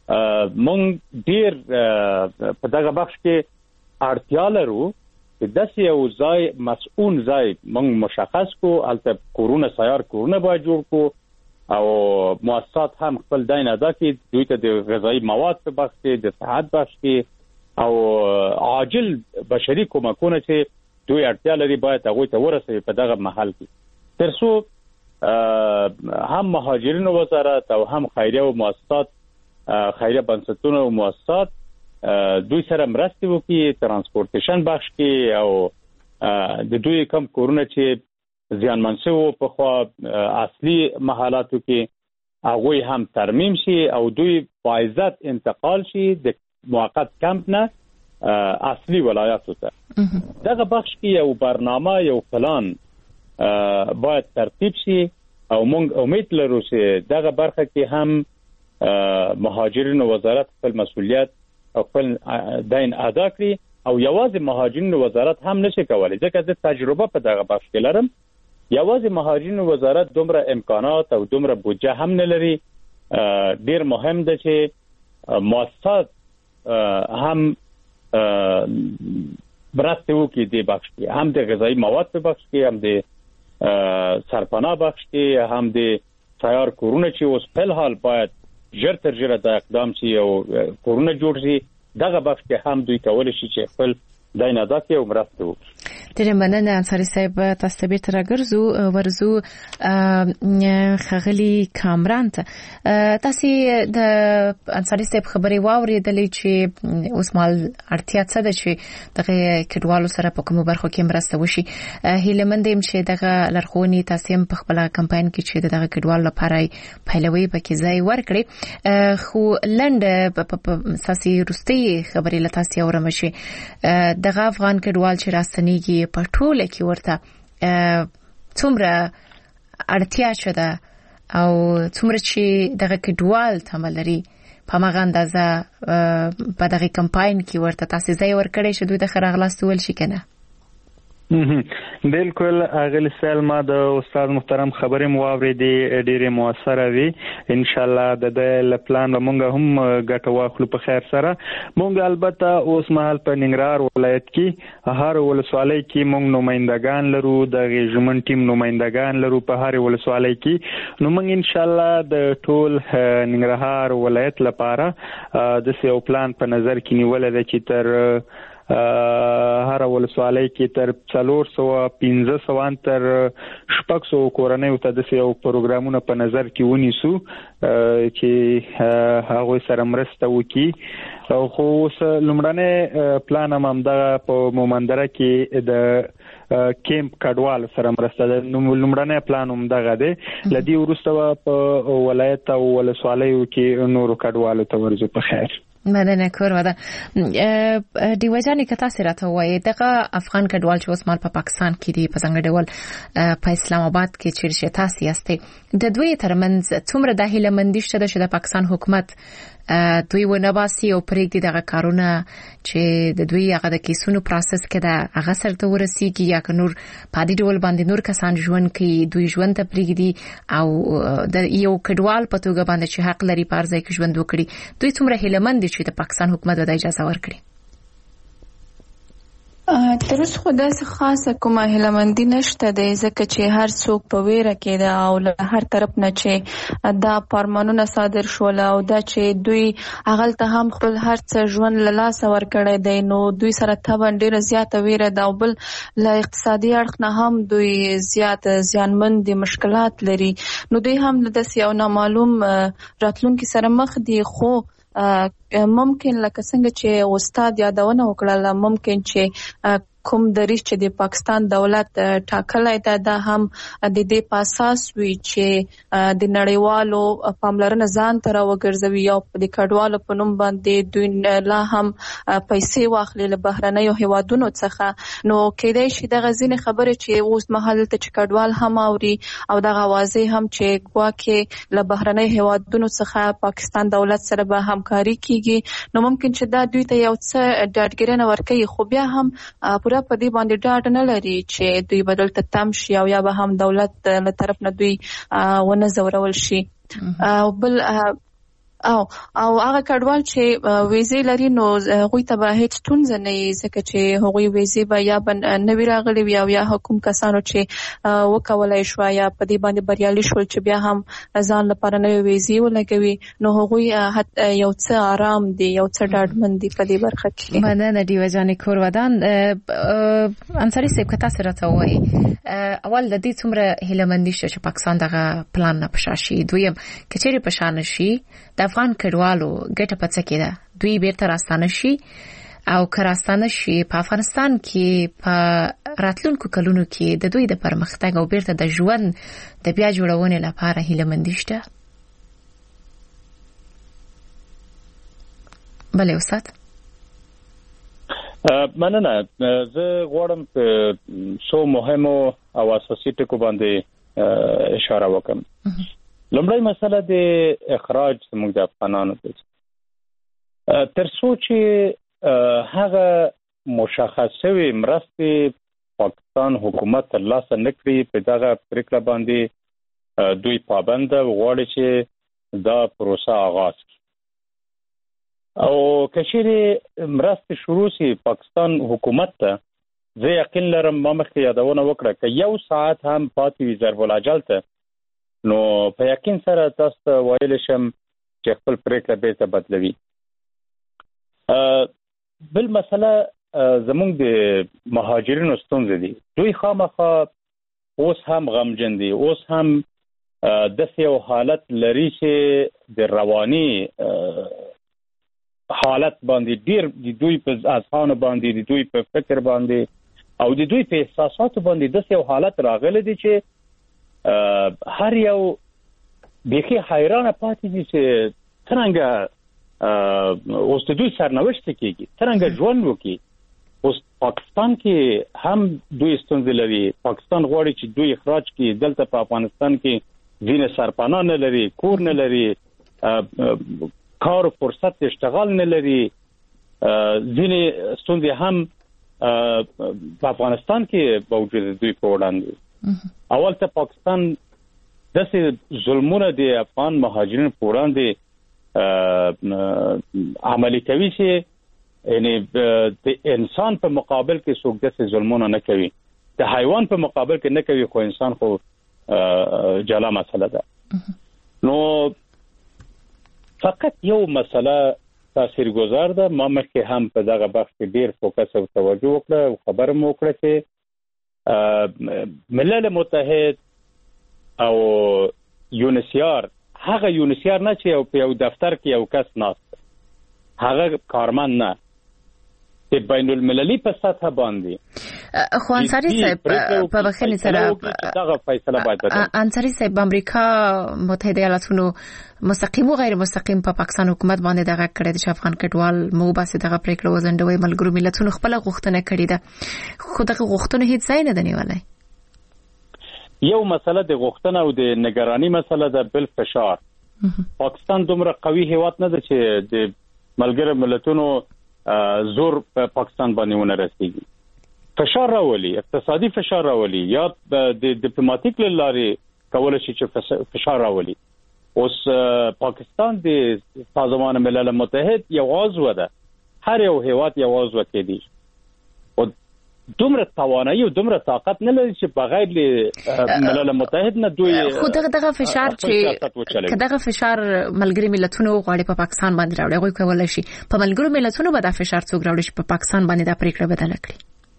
[SPEAKER 8] مونږ ډیر په دغه بخش کې اړتیا لرو چې داسې یو ځای مسؤل ځای مونږ مشخص کو، البته کورونه سیار کورونه باید جوړ کو او مؤسسات هم خپل دین ادا کړي، دوی ته د غذایی مواد په بخش کې، د صحت بخش کې او عاجل بشري کومکونه چې دوی اړتیا لري باید هغه ته ورسوي په دغه محل کې، ترڅو هم مهاجرینو وزارت او هم خیریه او مؤسسات خیریه بنسټونه او مؤسسات دوی سره مرسته وکړي ترانسپورټیشن بخش کې او د دوی کم کورونه چې زیانمن شوي په خوا اصلي محلاتو کې هغه هم ترمیم شي او دوی باعزت انتقال شي د موقت کمپ نه اصلي ولایاتو ته. دغه بخش کې یو برنامه یو پلان باید ترتیب شي او موږ امید لرو چې دغه برخه کې هم مهاجرینو وزارت خپل مسؤلیت او خپل دین ادا کړي او یوازې مهاجرینو وزارت هم نشي کولای، ځکه د تجربه په دغه بخش کې لرم، یوازې مهاجرینو وزارت دومره امکانات او دومره بودجه هم نه لري. ډیر مهم ده چې مؤسسات هم برسته وکړي د بخش کې، هم د غذایی مواد په بخش کې، هم د سرپناه بخش کې، هم د سیار کورونه چې اوس په حال باید ژر تر ژره د اقدام شي او کورونه جوړ شي، دغه بخش کې هم دوی کولی شي چې خپل دین ادا کړي او مرسته وکړي.
[SPEAKER 2] ډېره مننه انصاري صاحب، تاسو ته بیرته راګرځو ورزو خغلی کامران ته. تاسو د انصاري صاحب خبرې واورېدلې چې اوس مال اړتیا څه ده چې دغه کډوالو سره په کومو برخو کې مرسته وشي. هیله مند یم چې دغه لارښوونې تاسو هم په خپل کمپاین کې چې دغه کډوالو لپاره پیلوي پکې ځای ورکړي، خو لنډ ساسي روستي خبرې لته تاسو اورم شي دغه افغان کډوال چې راستنیږي په ټوله کې ورته څومره اړتیا شته او څومره چې دغه کډوال تملري په مغه اندازه په دغه کمپاین کې ورته تاسو ځای ورکړی شو دوی د خراغلاستول شي کنه.
[SPEAKER 1] بالکل اغلی سلمہ د استاد محترم خبرې مو اوریدې ډېرې موثره وي، ان شاء الله د د پلان مونږ هم ګټه واخلو په خیر سره. مونږ البته اوس مهال په ننګرهار ولایت کې هر ولسوالۍ کې مونږ نمائندگان لرو، د ژمن ټیم نمائندگان لرو په هر ولسوالۍ کې، نو مونږ ان شاء الله د ټول ننګرهار ولایت لپاره د یو پلان په نظر کې نیولې ده چې تر هر ولسوالۍ کې تر څلور سوه پنځه سوه تر شپږ سوه کورنۍ ته د یو پروګرامونه په نظر کې ونیسو چې هغه سره مرسته وکړي. خو لومړنی پلان هم د په مومندره کې د کیمپ کډوال سره مرسته ده، لومړنی پلان هم دغه دی. لدی ورسته په ولایت او ولسوالیو کې نورو کډوالو ته ورځو په خیر.
[SPEAKER 2] مننه کور ودا دیو جانې کتا سره ته وای دغه افغان کډوال چې اوس مال په پاکستان کې دی په څنګه ډول په اسلام آباد کې چیرې تاسو یاستئ د دوی ترمنځ څومره د هیله مندي شته چې د پاکستان حکومت دوی ونباسي او پرېږدي دغه کارونه چې د دوی هغه د کیسونو پروسس کې دا هغه سره ته ورسیږي یا که نور په دې ډول باندې نور کسان ژوند کوي دوی ژوند ته پرېږدي او د یو کډوال په توګه باندې چې حق لري په ارزای کې ژوند وکړي دوی څومره هیله مند دي چې د پاکستان حکومت د اجازه ورکړي.
[SPEAKER 3] تر اوسه خو داسې خاصه کومه هیلهمندي نشته دی ځکه چې هر څوک په ویره کې ده او له هر طرف نه چې دا فرمانونه صادر شول او دا چې دوی هغلته هم خپل هر څه ژوند له لاسه ورکړی دی نو دوی سره طبعا ډېره زیاته ویره ده او بل له اقتصادي اړخ نه هم دوی زیات زیانمن دي مشکلات لري نو دوی هم داسې یو نامعلوم راتلونکي سره مخ دي. خو ممکن لکه څنګه چې استاد یادونه وکړه ممکن چې کوم دریځ چې د پاکستان دولت ټاکلی دا د هم د دې په اساس وی چې د نړیوالو پاملرنه ځان ته راوګرځوي او د کډوالو په نوم باندې دوی لا هم پیسې واخلي له بهرنیو هیوادونو څخه نو کېدای شي دغه ځینې خبرې چې اوس مهال ته چې کډوال هم اوري او دغه واضح هم چې ګواکې له بهرنیو هیوادونو څخه پاکستان دولت سره به همکاري کیږي نو ممکن چې دا دوی ته یو څه ډاډګیرنه ورکوي خو بیا هم پورا په دې باندې ډاډ نه لري چې دوی بدل ته تم شي او یا به هم دولت له طرف نه دوی ونه زورول شي. او بل او او هغه کډوال چې ویزې لري نو هغوی ته به هیڅ ستونزه نه وي ځکه چې هغوی ویزې به یا نه وي راغلي وي او یا حکوم کسانو چې وکولای شو یا په دې باندې بریالي شول چې بیا هم ځان لپاره نوې ویزې ولګوي نو هغوی یو څه آرام دي یو څه ډاډمن دي په دې برخه کې.
[SPEAKER 2] مننه ډیوه جانې کورودان. انصاري صاحب که تاسو راته وایي اول د دې څومره هیلهمندي شته چې پاکستان دغه پلان نه پشاشي، دویم کچېرې پشان شي د افغان کډوالو ګټه پڅ کې ده دوی بیرته راستانه شي او که راستانه شي په افغانستان کې په راتلونکو کلونو کې د دوی د پرمختګ او بیرته د ژوند د بیا جوړونې لپاره هیلهمندي شته. بله استاد.
[SPEAKER 8] مننه. زه غواړم په څو مهمو او اساسي ټکو باندې اشاره وکړم. لومړی مسله د اخراج زموږ د افغانانو ده. تر څو چې هغه مشخصوي مرستې پاکستان حکومت ترلاسه نکړي په دغه پریکړه باندې دوی پابند غواړي چې دا پروسه آغاز کړي او کشیرې مرستې شروع شي پاکستان حکومت ته زه یقین لرم ما مخکې یادونه وکړه که یو ساعت هم پاتې وي ضرب الاجل ته نو په یقین سره تاسو ته ویل شم چې خپل پریکړه بیرته بدلوي. بل مسله زموږ د مهاجرینو ستونزې دي. دوی خامخا اوس هم غمجن دي، اوس هم داسې یو حالت لري چې د رواني حالت باندې ډیر د دوی په اذهان باندې د دوی په فکر باندې او د دوی په احساساتو باندې داسې یو حالت راغلی دی چې هر یو بیخي حیرانه پاتې دي چې څنګه اوس د دوی سرنوشت کېږي، څنګه ژوند وکړي. اوس پاکستان کې هم دوی ستونزې لري. پاکستان غواړي چې دوی اخراج کړي. دلته په افغانستان کې ځینې سرپناه نه لري، کور نه لري، کار او فرصت اشتغال نه لري. ځینې ستونزې هم په افغانستان کې موجود دوی په وړاندې. اول ته پاکستان داسې ظلمونه د افغان مهاجرینو په وړاندې عملي کوي چې یعنی د انسان په مقابل کې څوک داسې ظلمونه نه کوي، د حیوان په مقابل کې نه کوي، خو انسان خو جلا مسله ده. نو فقط یو مسله تاثیرګذار ده. ما مخکې هم په دغه بحث کې ډیر فوکس او توجه وکړه او خبره مو وکړه چې ملل متحد او یونسیار هغه یونسیار نه چې په یو دفتر کې یو کس ناست هغه کارمند نه په بین المللي په سطح باندې
[SPEAKER 2] خو انصاري صاحب په بخښنې سره
[SPEAKER 8] دغه فیصله باید وکړي.
[SPEAKER 2] انصاري صاحب امریکا متحده ایالاتونو مستقیم او غیر مستقیم په پاکستان حکومت باندې دغه کړی چې افغان کډوال مو باسي دغه پریکړه وزندوي. ملګرو ملتونو خپل غوښتنه کړې ده خو دغه غوښتنه هیڅ ځای نه دی نیولای.
[SPEAKER 8] یو مسله د غوښتنه او د نگرانی مسله ده. بل فشار. پاکستان دومره قوي هیواد نه ده چې د ملګرو ملتونو زور په پاکستان باندې ونه رسیږي. فشار راولي، اقتصادي فشار راولي یا د ډیپلوماټیک لارې کولای شي چې فشار راولي. اوس پاکستان د سازمان ملل متحد یو عضو ده. هر یو هیواد یو عضو کېدی او دومره توانایي او دومره طاقت نه لري چې بغیر له ملل متحد نه دوی
[SPEAKER 2] خو دغه دغه فشار چې دغه فشار ملګری ملتونو غواړي په پاکستان باندې راوړي هغه کولای شي په ملګرو ملتونو به دا فشار څوک راوړي چې په پاکستان باندې دا پریکړه بدل کړي.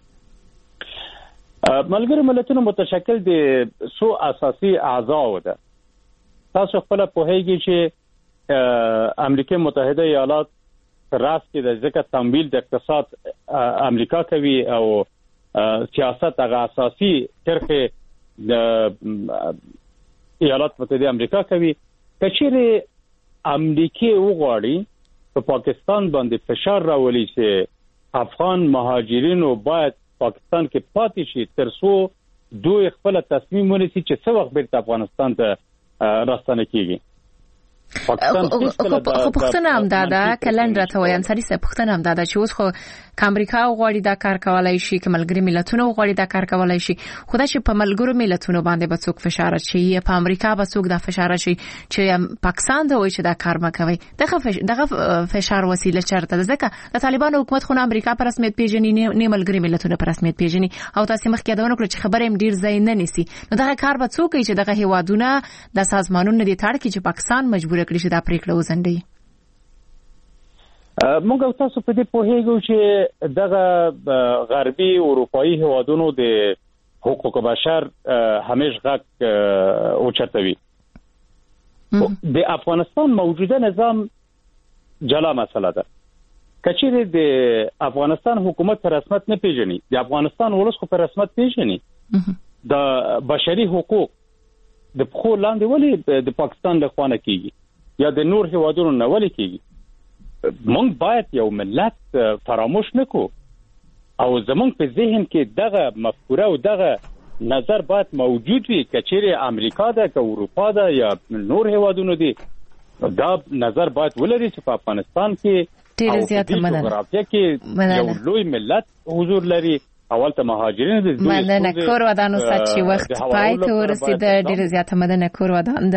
[SPEAKER 8] ملګرو ملتونو متشکل د څو اساسي اعضاء ده. تاسو خپل په هیږي چې امریکا متحده ایالات راس کې د ځکه تمویل د اقتصاد امریکا کوي او سیاست هغه اساسي طرحه د ایالات متحده امریکا کوي. کچېره امریکا وغواړي په پاکستان باندې فشار راولي چې افغان مهاجرینو باید پاکستان کې پاتې شي تر څو دوی خپل تصمیم ونیسي چې څو وخت بیرته افغانستان ته راستنه کیږي.
[SPEAKER 2] خو پښتنه هم دادا کلن راته وایي انصاری صاحب پښتنه هم دادا چې اوس خو امریکا غواړي دا کار کولای شي چې ملګری ملتونو غواړي دا کار کولای شي خدای چې په ملګرو ملتونو باندې به څوک فشار شي په امریکا به څوک دا فشار شي چې پاکستان ته وایي چې دا کار مکوي دغه دغه فشار وسیله چرته ځکه د طالبان حکومت خو امریکا په رسمیت پیژني نه ملګری ملتونو په رسمیت پیژني او تاسو مخکې یادونه کړو چې خبره هم ډیر ځای نه نیسي نو دغه کار به څوک چې دغه هیوادونه د سازمانونو د تاړ کې چې پاکستان مجبور کړي چې دا پریکړه وزندي
[SPEAKER 8] موږ تاسو په دې پوهیږو چې دغه غربي اروپאי هیوادونو د حقوق بشر همیش غږ اوچتوي د افغانستان موجوده نظام جلا مسله ده کچېره د افغانستان حکومت په رسمیت نه پیژني د افغانستان ولس خو په رسمیت پیژني د بشري حقوق د خو لاندې ولې د پاکستان له خوا نه کیږي یا د نور هیوادونو نه ولې کیږي مونږ باید یو ملت فراموش نکو او زمونږ په ذهن کې دغه مفکوره او دغه نظر باید موجود وي کچېره امریکا ده که اروپا ده یا نور هیوادونو دي دا نظر باید ولري چې په افغانستان کې
[SPEAKER 2] ډېر زیات مننه
[SPEAKER 8] جغرافیه کې یو لوی ملت حضور لري اول ته مهاجرین د
[SPEAKER 2] مننه کور ودانو سچ وخت پای ته ورسید ډېر زیات مننه کور ودان